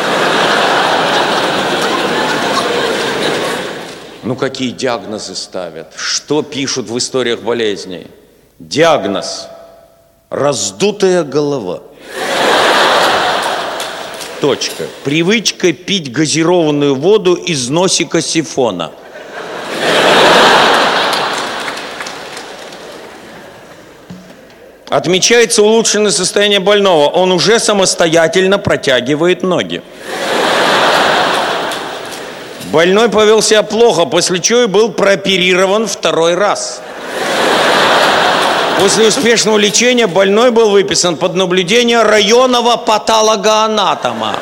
Ну, какие диагнозы ставят? Что пишут в историях болезней? Диагноз. Раздутая голова. Точка. Привычка пить газированную воду из носика сифона. Отмечается улучшенное состояние больного. Он уже самостоятельно протягивает ноги. Больной повел себя плохо, после чего и был прооперирован второй раз. После успешного лечения больной был выписан под наблюдение районного патологоанатома.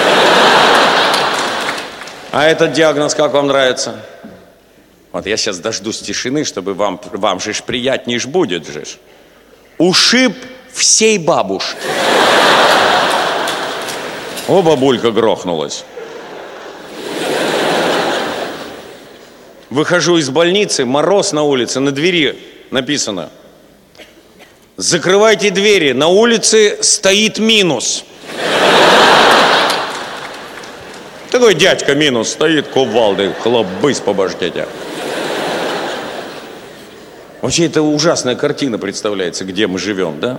А этот диагноз как вам нравится? Вот я сейчас дождусь тишины, чтобы вам, вам же ж приятней ж будет же ж. Ушиб всей бабушки. О, бабулька грохнулась. Выхожу из больницы, мороз на улице, на двери написано: закрывайте двери, на улице стоит минус. Такой дядька минус стоит, кувалдой, хлобысь по башке тебя. Вообще, это ужасная картина представляется, где мы живем, да?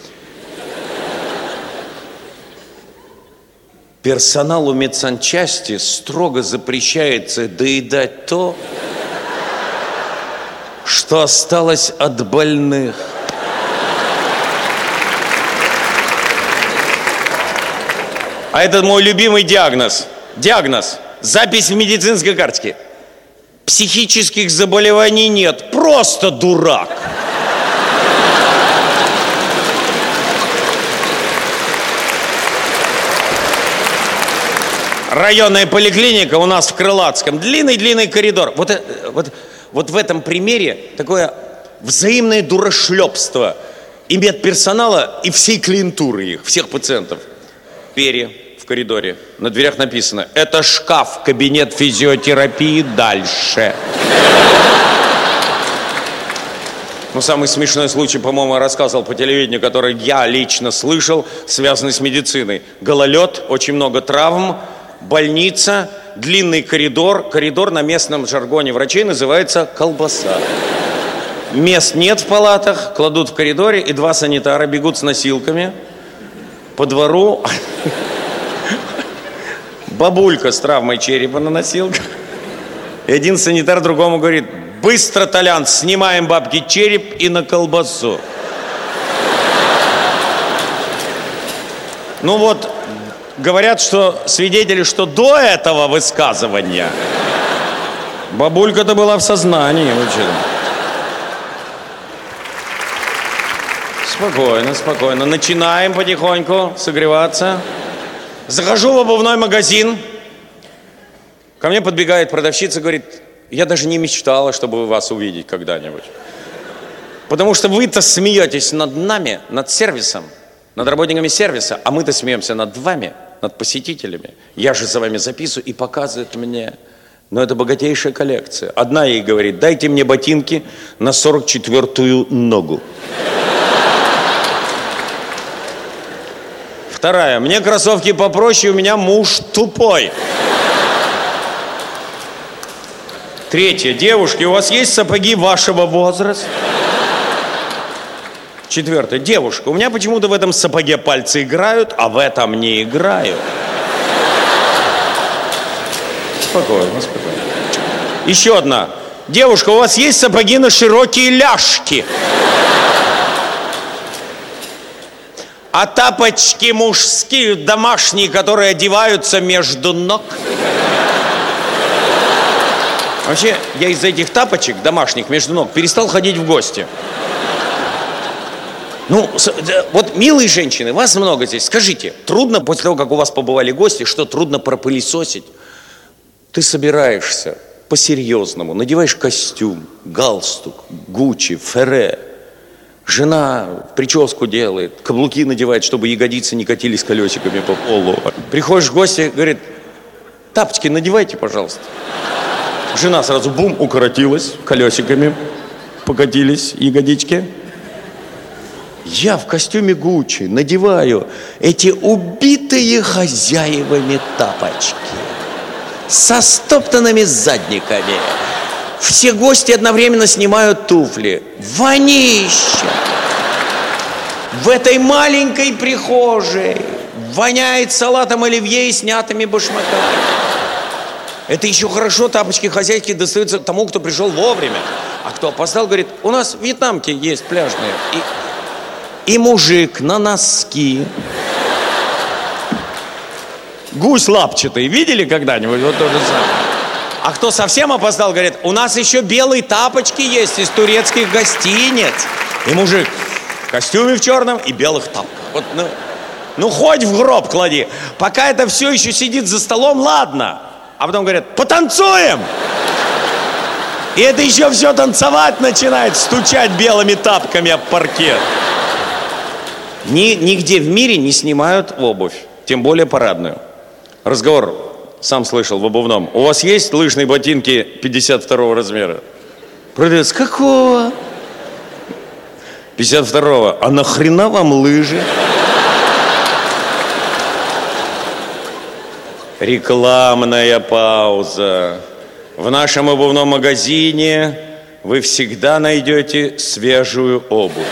Персоналу медсанчасти строго запрещается доедать то, что осталось от больных. А это мой любимый диагноз. Диагноз. Запись в медицинской карточке. Психических заболеваний нет, просто дурак. Районная поликлиника у нас в Крылатском. Длинный-длинный коридор. Вот, вот, вот в этом примере такое взаимное дурашлепство и медперсонала, и всей клиентуры их, всех пациентов. Двери в коридоре. На дверях написано: это шкаф, кабинет физиотерапии, дальше. Ну, самый смешной случай, по-моему, я рассказывал по телевидению, который я лично слышал, связанный с медициной. Гололед, очень много травм, больница, длинный коридор. Коридор на местном жаргоне врачей называется колбаса. Мест нет в палатах, кладут в коридоре, и два санитара бегут с носилками по двору. Бабулька с травмой черепа на носилках. И один санитар другому говорит: быстро, Толян, снимаем бабки череп и на колбасу. Ну вот, говорят, что свидетели, что до этого высказывания бабулька-то была в сознании. Спокойно, спокойно. Начинаем потихоньку согреваться. Захожу в обувной магазин. Ко мне подбегает продавщица, говорит: я даже не мечтала, чтобы вас увидеть когда-нибудь. Потому что вы-то смеетесь над нами, над сервисом, над работниками сервиса, а мы-то смеемся над вами, над посетителями. Я же за вами записываю, и показывает мне. Но это богатейшая коллекция. Одна ей говорит: дайте мне ботинки на сорок четвёртую ногу. Вторая. Мне кроссовки попроще, у меня муж тупой. Третья. Девушки, у вас есть сапоги вашего возраста? Четвертое. Девушка, у меня почему-то в этом сапоге пальцы играют, а в этом не играют. Спокойно, спокойно. Еще одна. Девушка, у вас есть сапоги на широкие ляжки? А тапочки мужские, домашние, которые одеваются между ног? Вообще, я из-за этих тапочек домашних между ног перестал ходить в гости. Ну, вот, милые женщины, вас много здесь. Скажите, трудно после того, как у вас побывали гости, что трудно пропылесосить? Ты собираешься по-серьезному, надеваешь костюм, галстук, Гуччи, Ферре. Жена прическу делает, каблуки надевает, чтобы ягодицы не катились колесиками по полу. Приходишь в гости, говорит, тапочки надевайте, пожалуйста. Жена сразу бум, укоротилась, колесиками покатились ягодички. Я в костюме Гуччи надеваю эти убитые хозяевами тапочки со стоптанными задниками. Все гости одновременно снимают туфли. Вонища! В этой маленькой прихожей воняет салатом оливье и снятыми башмаками. Это еще хорошо, тапочки хозяйки достаются тому, кто пришел вовремя. А кто опоздал, говорит, у нас в Вьетнамке есть пляжные. И, и мужик на носки. Гусь лапчатый. Видели когда-нибудь? Вот то же самое. А кто совсем опоздал, говорит, у нас еще белые тапочки есть из турецких гостиниц. И мужик в костюме в черном и белых тапках. Вот, ну, ну, хоть в гроб клади. Пока это все еще сидит за столом, ладно. А потом говорят, потанцуем! И это еще все танцевать начинает, стучать белыми тапками об паркет. Ни, нигде в мире не снимают обувь, тем более парадную. Разговор, сам слышал, в обувном. У вас есть лыжные ботинки пятьдесят второго размера? Продавец, какого? пятьдесят второго. А нахрена вам лыжи? Рекламная пауза. В нашем обувном магазине вы всегда найдете свежую обувь.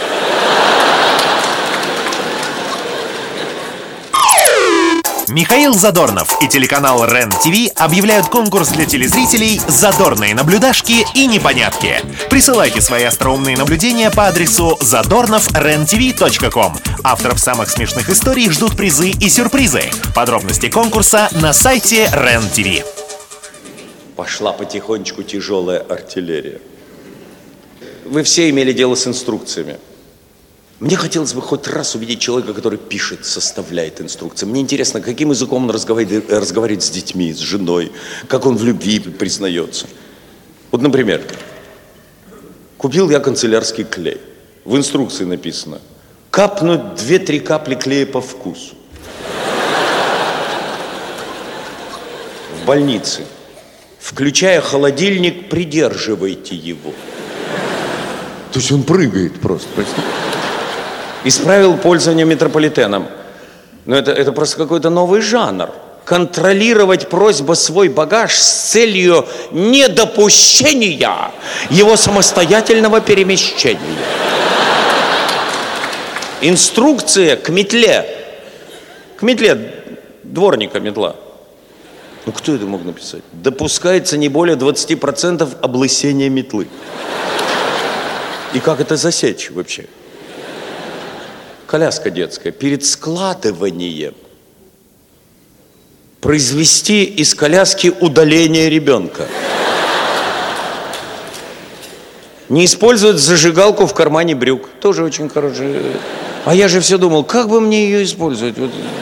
Михаил Задорнов и телеканал РЕН-ТВ объявляют конкурс для телезрителей «Задорные наблюдашки и непонятки». Присылайте свои остроумные наблюдения по адресу задорнов рен ти ви точка ком. Авторов самых смешных историй ждут призы и сюрпризы. Подробности конкурса на сайте РЕН-ТВ. Пошла потихонечку тяжелая артиллерия. Вы все имели дело с инструкциями. Мне хотелось бы хоть раз увидеть человека, который пишет, составляет инструкции. Мне интересно, каким языком он разговаривает, разговаривает с детьми, с женой, как он в любви признается. Вот, например, купил я канцелярский клей. В инструкции написано, капнуть две-три капли клея по вкусу. В больнице, включая холодильник, придерживайте его. То есть он прыгает просто, простите. Из правил пользования метрополитеном. Но это, это просто какой-то новый жанр. Контролировать просьбу свой багаж с целью недопущения его самостоятельного перемещения. Инструкция к метле. К метле дворника метла. Ну кто это мог написать? Допускается не более двадцати процентов облысения метлы. И как это засечь вообще? Коляска детская. Перед складыванием произвести из коляски удаление ребенка. Не использовать зажигалку в кармане брюк. Тоже очень хороший. А я же все думал, как бы мне ее использовать?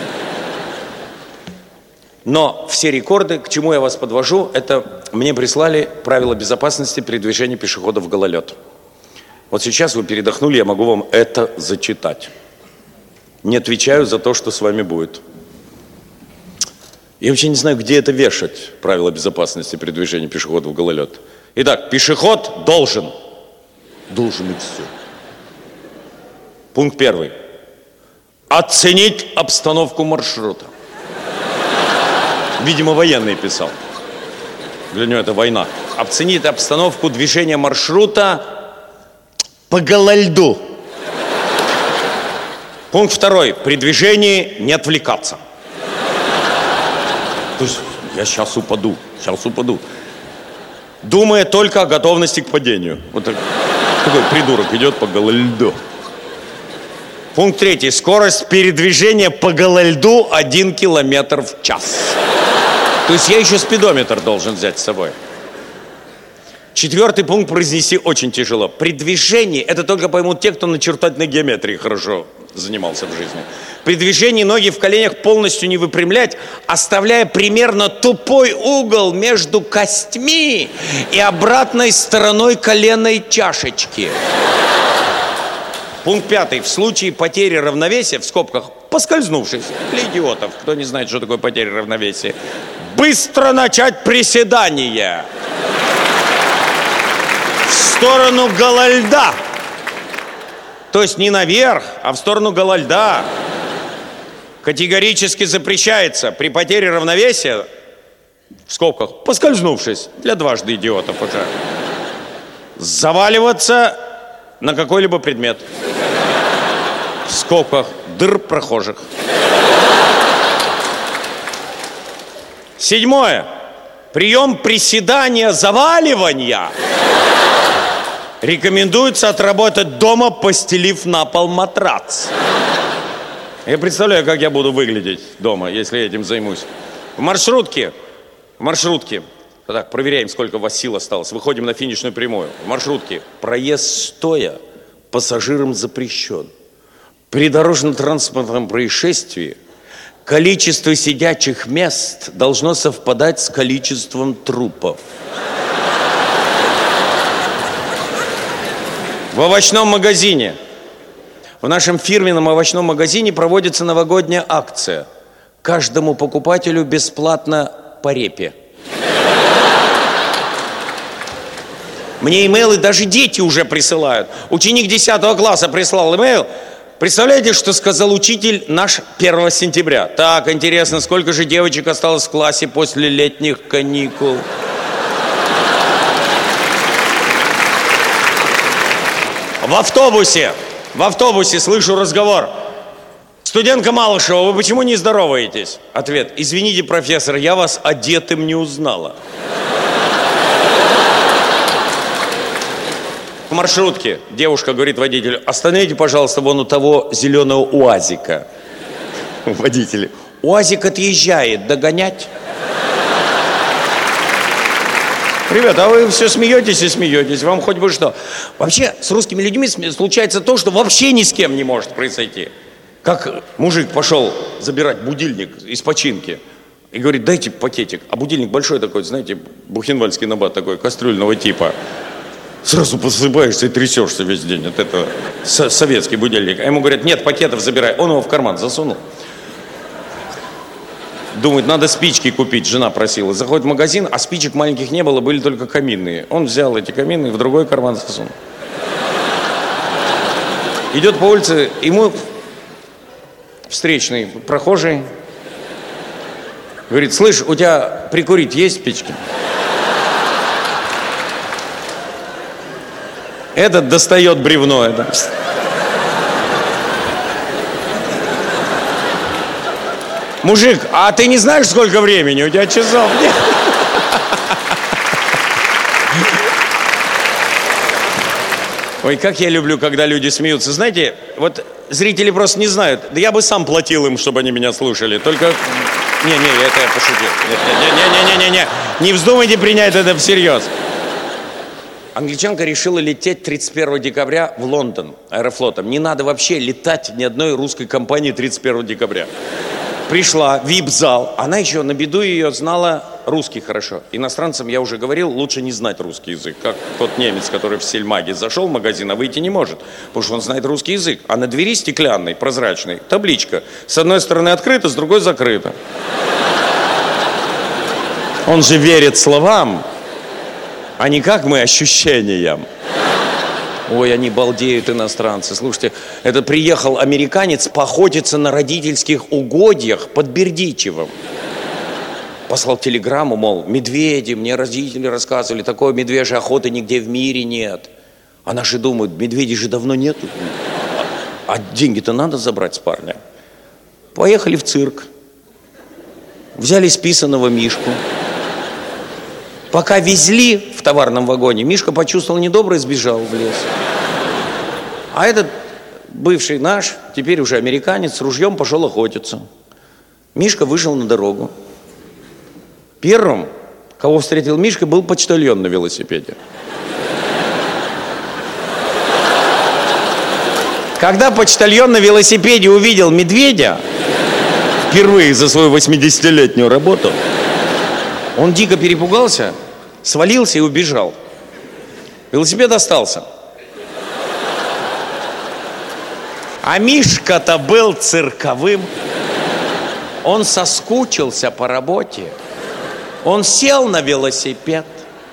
Но все рекорды, к чему я вас подвожу, это мне прислали правила безопасности при движении пешеходов в гололед. Вот сейчас вы передохнули, я могу вам это зачитать. Не отвечаю за то, что с вами будет. Я вообще не знаю, где это вешать, правила безопасности при движении пешеходов в гололед. Итак, пешеход должен. Должен и все. Пункт первый. Оценить обстановку маршрута. Видимо, военный писал. Для него это война. Оценить обстановку движения маршрута по гололеду. Пункт второй. При движении не отвлекаться. То есть я сейчас упаду, сейчас упаду. Думая только о готовности к падению. Вот так, такой придурок идет по гололеду. Пункт третий. Скорость передвижения по гололеду один километр в час. То есть я еще спидометр должен взять с собой. Четвертый пункт произнести очень тяжело. При движении, это только поймут те, кто начертательной геометрией хорошо занимался в жизни. При движении ноги в коленях полностью не выпрямлять, оставляя примерно тупой угол между костьми и обратной стороной коленной чашечки. Пункт пятый. В случае потери равновесия, в скобках, поскользнувшись, для идиотов, кто не знает, что такое потеря равновесия, быстро начать приседание в сторону гололеда. То есть не наверх, а в сторону гололеда. Категорически запрещается при потере равновесия, в скобках, поскользнувшись, для дважды идиотов уже, заваливаться на какой-либо предмет. В скобках, дыр прохожих. Седьмое. Прием приседания, заваливания рекомендуется отработать дома, постелив на пол матрац. Я представляю, как я буду выглядеть дома, если я этим займусь. В маршрутке, в маршрутке, так, проверяем, сколько у вас сил осталось. Выходим на финишную прямую. В маршрутке проезд стоя пассажирам запрещен. При дорожно-транспортном происшествии количество сидячих мест должно совпадать с количеством трупов. В овощном магазине. В нашем фирменном овощном магазине проводится новогодняя акция. Каждому покупателю бесплатно по репе. Мне имейлы даже дети уже присылают. Ученик десятого класса прислал имейл. Представляете, что сказал учитель наш первого сентября? Так, интересно, сколько же девочек осталось в классе после летних каникул? В автобусе, в автобусе слышу разговор. Студентка Малышева, вы почему не здороваетесь? Ответ: извините, профессор, я вас одетым не узнала. В маршрутке девушка говорит водителю: остановите, пожалуйста, вон у того зеленого УАЗика. Водитель: УАЗик отъезжает, догонять? Ребята, а вы все смеетесь и смеетесь, вам хоть бы что. Вообще, с русскими людьми случается то, что вообще ни с кем не может произойти. Как мужик пошел забирать будильник из починки и говорит: дайте пакетик. А будильник большой такой, знаете, бухенвальский набат такой, кастрюльного типа. Сразу посыпаешься и трясешься весь день от этого. С- советский будильник. А ему говорят: нет, пакетов забирай. Он его в карман засунул. Думает, надо спички купить, жена просила. Заходит в магазин, а спичек маленьких не было, были только каминные. Он взял эти каминные, в другой карман засунул. Идет по улице, ему встречный прохожий говорит: слышь, у тебя прикурить есть спички? Этот достает бревно это. Мужик, а ты не знаешь, сколько времени? У тебя часов нет? Ой, как я люблю, когда люди смеются. Знаете, вот зрители просто не знают. Да я бы сам платил им, чтобы они меня слушали. Только... Не-не, это я пошутил. Не-не-не-не-не-не. Не вздумайте принять это всерьез. Англичанка решила лететь тридцать первого декабря в Лондон аэрофлотом. Не надо вообще летать ни одной русской компании тридцать первого декабря. Пришла в вип-зал. Она еще на беду ее знала русский хорошо. Иностранцам, я уже говорил, лучше не знать русский язык. Как тот немец, который в Сельмаге зашел в магазин, а выйти не может. Потому что он знает русский язык. А на двери стеклянной, прозрачной, табличка. С одной стороны открыта, с другой закрыта. Он же верит словам, а не как мы ощущениям. Ой, они балдеют, иностранцы. Слушайте, это приехал американец поохотиться на родительских угодьях под Бердичевым. Послал телеграмму, мол, медведи, мне родители рассказывали, такой медвежьей охоты нигде в мире нет. А наши думают, медведей же давно нету. А деньги-то надо забрать с парня. Поехали в цирк. Взяли списанного Мишку. Пока везли в товарном вагоне, Мишка почувствовал недоброе и сбежал в лес. А этот бывший наш, теперь уже американец, с ружьем пошел охотиться. Мишка вышел на дорогу. Первым, кого встретил Мишка, был почтальон на велосипеде. Когда почтальон на велосипеде увидел медведя, впервые за свою восьмидесятилетнюю работу, он дико перепугался, свалился и убежал. Велосипед остался. А Мишка-то был цирковым. Он соскучился по работе. Он сел на велосипед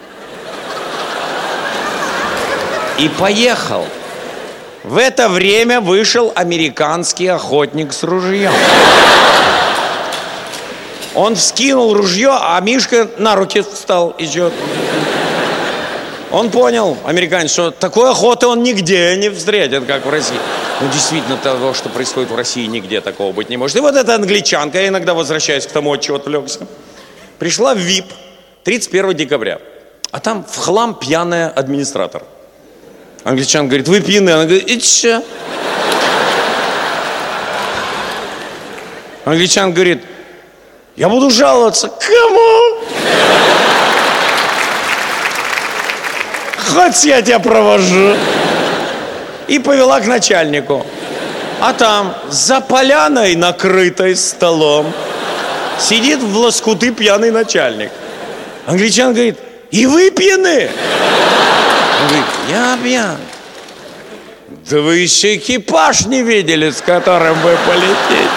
и поехал. В это время вышел американский охотник с ружьем. Он вскинул ружье, а Мишка на руки встал и идет. Он понял, американец, что такой охоты он нигде не встретит, как в России. Ну, действительно, того, что происходит в России, нигде такого быть не может. И вот эта англичанка, я иногда возвращаюсь к тому, от чего отвлекся, пришла в ВИП тридцать первого декабря, а там в хлам пьяная администратор. Англичанка говорит, вы пьяны? Она говорит, и че? Англичанка говорит, я буду жаловаться. Кому? Хоть я тебя провожу. И повела к начальнику. А там за поляной, накрытой столом, сидит в лоскуты пьяный начальник. Англичанин говорит, и вы пьяны? Он говорит, я пьян. Да вы еще экипаж не видели, с которым вы полетите.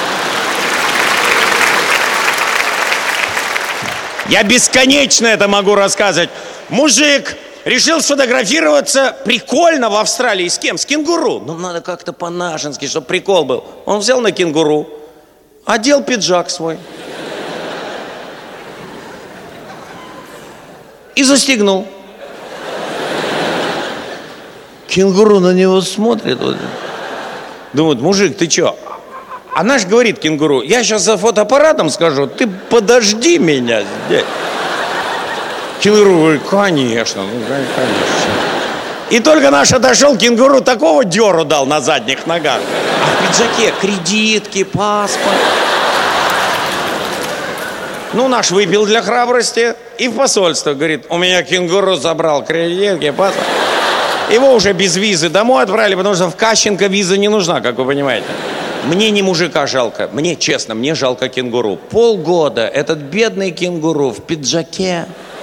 Я бесконечно это могу рассказывать. Мужик решил сфотографироваться прикольно в Австралии. С кем? С кенгуру. Ну, надо как-то по-нашенски, чтобы прикол был. Он взял на кенгуру, одел пиджак свой и застегнул. Кенгуру на него смотрит. Думает, мужик, ты чё? А наш говорит кенгуру, я сейчас за фотоаппаратом скажу, ты подожди меня здесь. Кенгуру говорит, конечно, ну, конечно. И только наш отошел, кенгуру такого дёру дал на задних ногах. А в пиджаке кредитки, паспорт. Ну, наш выпил для храбрости и в посольство. Говорит, у меня кенгуру забрал кредитки, паспорт. Его уже без визы домой отправили, потому что в Кащенко виза не нужна, как вы понимаете. Мне не мужика жалко, мне, честно, мне жалко кенгуру. Полгода этот бедный кенгуру в пиджаке.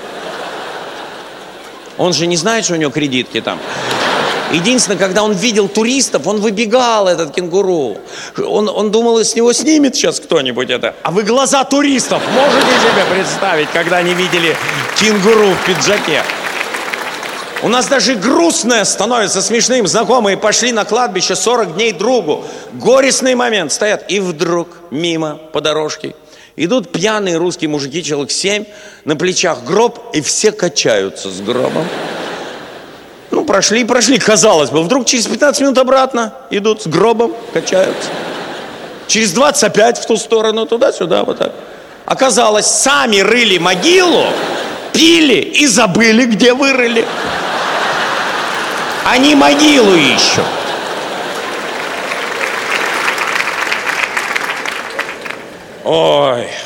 Он же не знает, что у него кредитки там. Единственное, когда он видел туристов, он выбегал, этот кенгуру. Он, он думал, с него снимет сейчас кто-нибудь это. А вы глаза туристов можете себе представить, когда они видели кенгуру в пиджаке? У нас даже грустное становится смешным. Знакомые пошли на кладбище сорок дней другу. Горестный момент. Стоят. И вдруг мимо по дорожке идут пьяные русские мужики, человек семь, на плечах гроб, и все качаются с гробом. Ну, прошли, прошли, казалось бы. Вдруг через пятнадцать минут обратно идут с гробом, качаются. Через двадцать опять в ту сторону, туда-сюда, вот так. Оказалось, сами рыли могилу, пили и забыли, где вырыли. Они могилу ищут. Ой.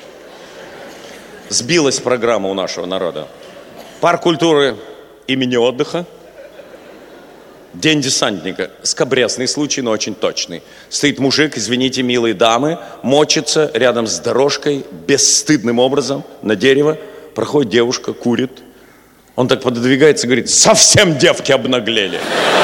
Сбилась программа у нашего народа. Парк культуры имени отдыха. День десантника. Скабрезный случай, но очень точный. Стоит мужик, извините, милые дамы, мочится рядом с дорожкой бесстыдным образом на дерево. Проходит девушка, курит. Он так пододвигается и говорит, совсем девки обнаглели.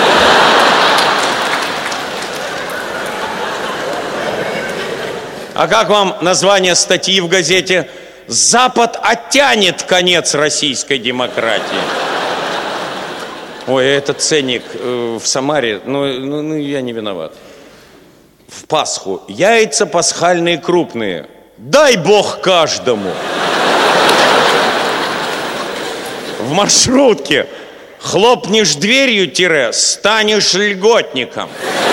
А как вам название статьи в газете? Запад оттянет конец российской демократии. Ой, этот ценник э, в Самаре, ну, ну, ну, я не виноват. В Пасху. Яйца пасхальные крупные. Дай Бог каждому. В маршрутке. Хлопнешь дверью, тире, станешь льготником.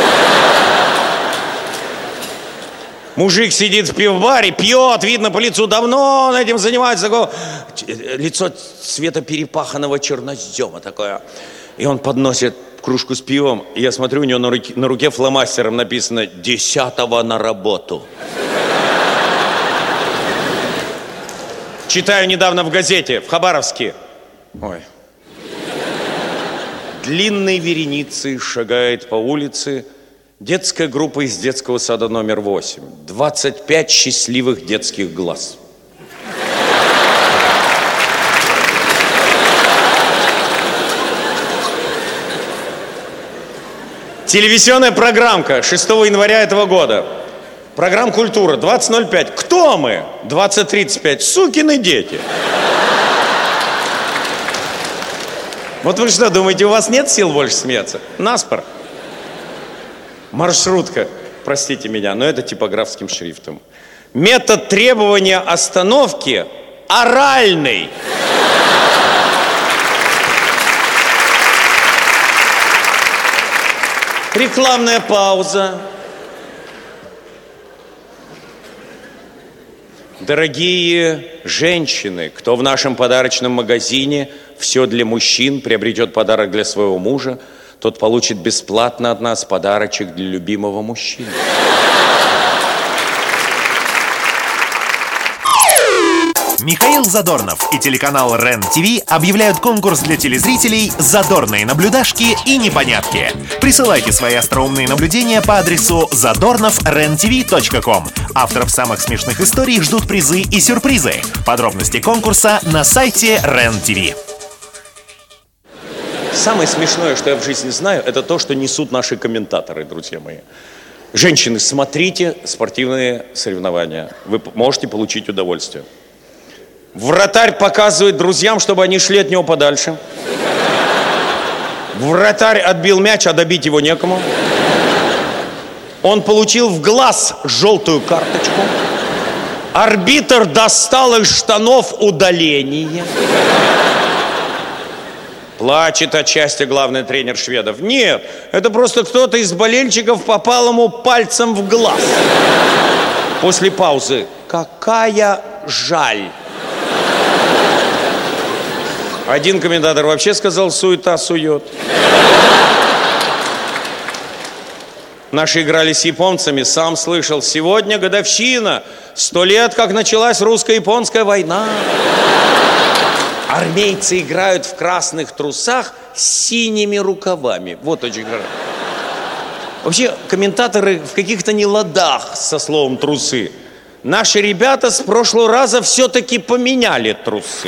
Мужик сидит в пивбаре, пьет, видно по лицу, давно он этим занимается. Такое... Лицо цвета перепаханного чернозема такое. И он подносит кружку с пивом, и я смотрю, у него на руке, на руке фломастером написано «Десятого на работу». Читаю недавно в газете, в Хабаровске. Ой. Длинной вереницей шагает по улице детская группа из детского сада номер восемь. двадцать пять счастливых детских глаз. Телевизионная программка шестого января этого года. Программа «Культура», двадцать ноль пять. Кто мы? двадцать тридцать пять. Сукины дети. Вот вы что, думаете, у вас нет сил больше смеяться? Наспор. Маршрутка. Простите меня, но это типографским шрифтом. Метод требования остановки оральный. Рекламная пауза. Дорогие женщины, кто в нашем подарочном магазине «Все для мужчин» приобретет подарок для своего мужа, тот получит бесплатно от нас подарочек для любимого мужчины. Михаил Задорнов и телеканал РЕН-ТВ объявляют конкурс для телезрителей «Задорные наблюдашки и непонятки». Присылайте свои остроумные наблюдения по адресу задорнов рен ти ви точка ком. Авторов самых смешных историй ждут призы и сюрпризы. Подробности конкурса на сайте РЕН-ТВ. Самое смешное, что я в жизни знаю, это то, что несут наши комментаторы, друзья мои. Женщины, смотрите спортивные соревнования. Вы можете получить удовольствие. Вратарь показывает друзьям, чтобы они шли от него подальше. Вратарь отбил мяч, а добить его некому. Он получил в глаз желтую карточку. Арбитр достал из штанов удаление. Плачет от счастья главный тренер шведов. Нет, это просто кто-то из болельщиков попал ему пальцем в глаз. После паузы. Какая жаль. Один комментатор вообще сказал, суета сует. Наши играли с японцами, сам слышал, сегодня годовщина, сто лет, как началась русско-японская война. Армейцы играют в красных трусах с синими рукавами. Вот очень хорошо. Вообще, комментаторы в каких-то неладах со словом «трусы». Наши ребята с прошлого раза все-таки поменяли трусы.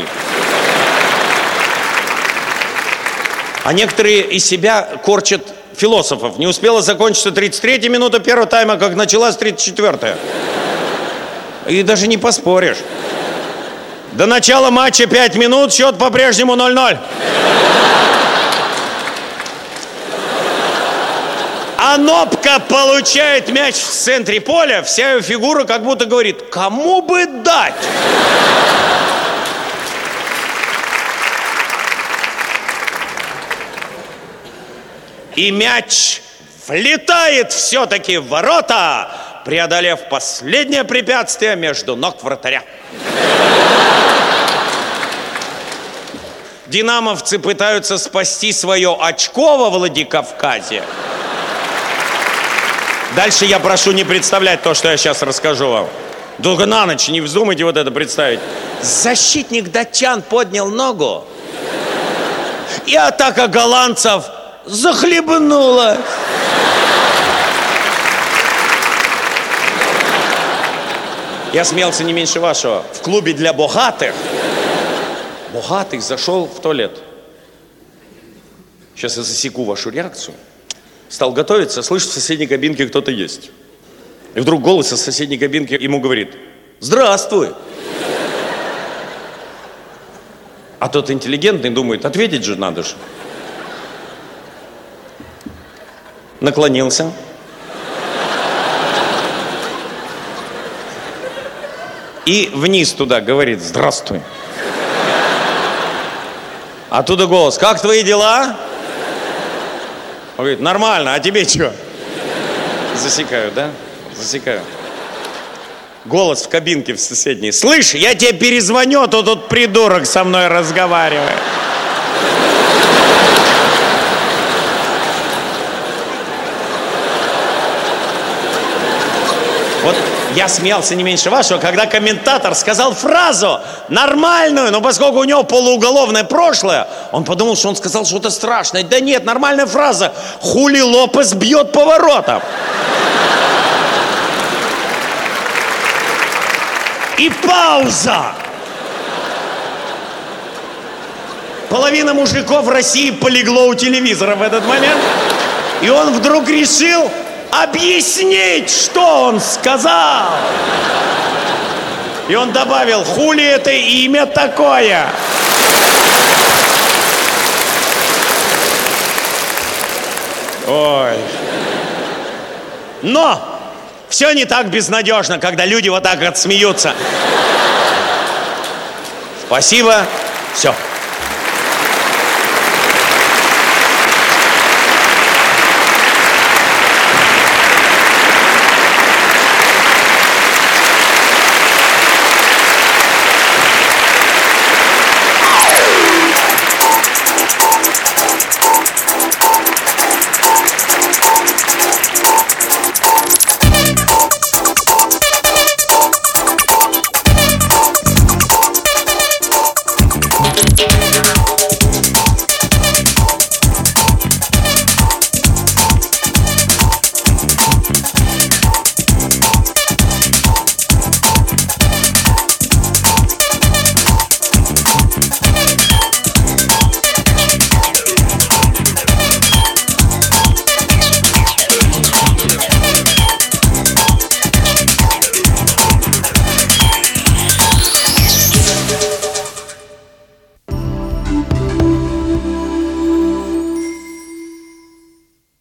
А некоторые из себя корчат философов. Не успела закончиться тридцать третья минута первого тайма, как началась тридцать четвёртая. И даже не поспоришь. До начала матча пять минут, счет по-прежнему ноль ноль. А Нопка получает мяч в центре поля, вся ее фигура как будто говорит, кому бы дать? И мяч влетает все-таки в ворота, преодолев последнее препятствие между ног вратаря. Динамовцы пытаются спасти свое очко во Владикавказе. Дальше я прошу не представлять то, что я сейчас расскажу вам. Только на ночь не вздумайте вот это представить. Защитник датчан поднял ногу, и атака голландцев захлебнулась. Я смеялся не меньше вашего. В клубе для богатых богатый зашел в туалет. Сейчас я засеку вашу реакцию. Стал готовиться, слышит, в соседней кабинке кто-то есть. И вдруг голос из соседней кабинки ему говорит: здравствуй. А тот интеллигентный думает, ответить же надо же. наклонился. И вниз туда говорит: здравствуй. Оттуда голос: как твои дела? Он говорит: нормально, а тебе что? Засекаю, да? Засекаю. Голос в кабинке в соседней: слышь, я тебе перезвоню, а то тут придурок со мной разговаривает. Вот я смеялся не меньше вашего, когда комментатор сказал фразу нормальную, но поскольку у него полууголовное прошлое, он подумал, что он сказал что-то страшное. Да нет, нормальная фраза: Хули Лопес бьет по воротам. И пауза. Половина мужиков в России полегло у телевизора в этот момент. И он вдруг решил объяснить, что он сказал. И он добавил: хули это имя такое? Ой. Но все не так безнадежно, когда люди вот так вот смеются. Спасибо. Все.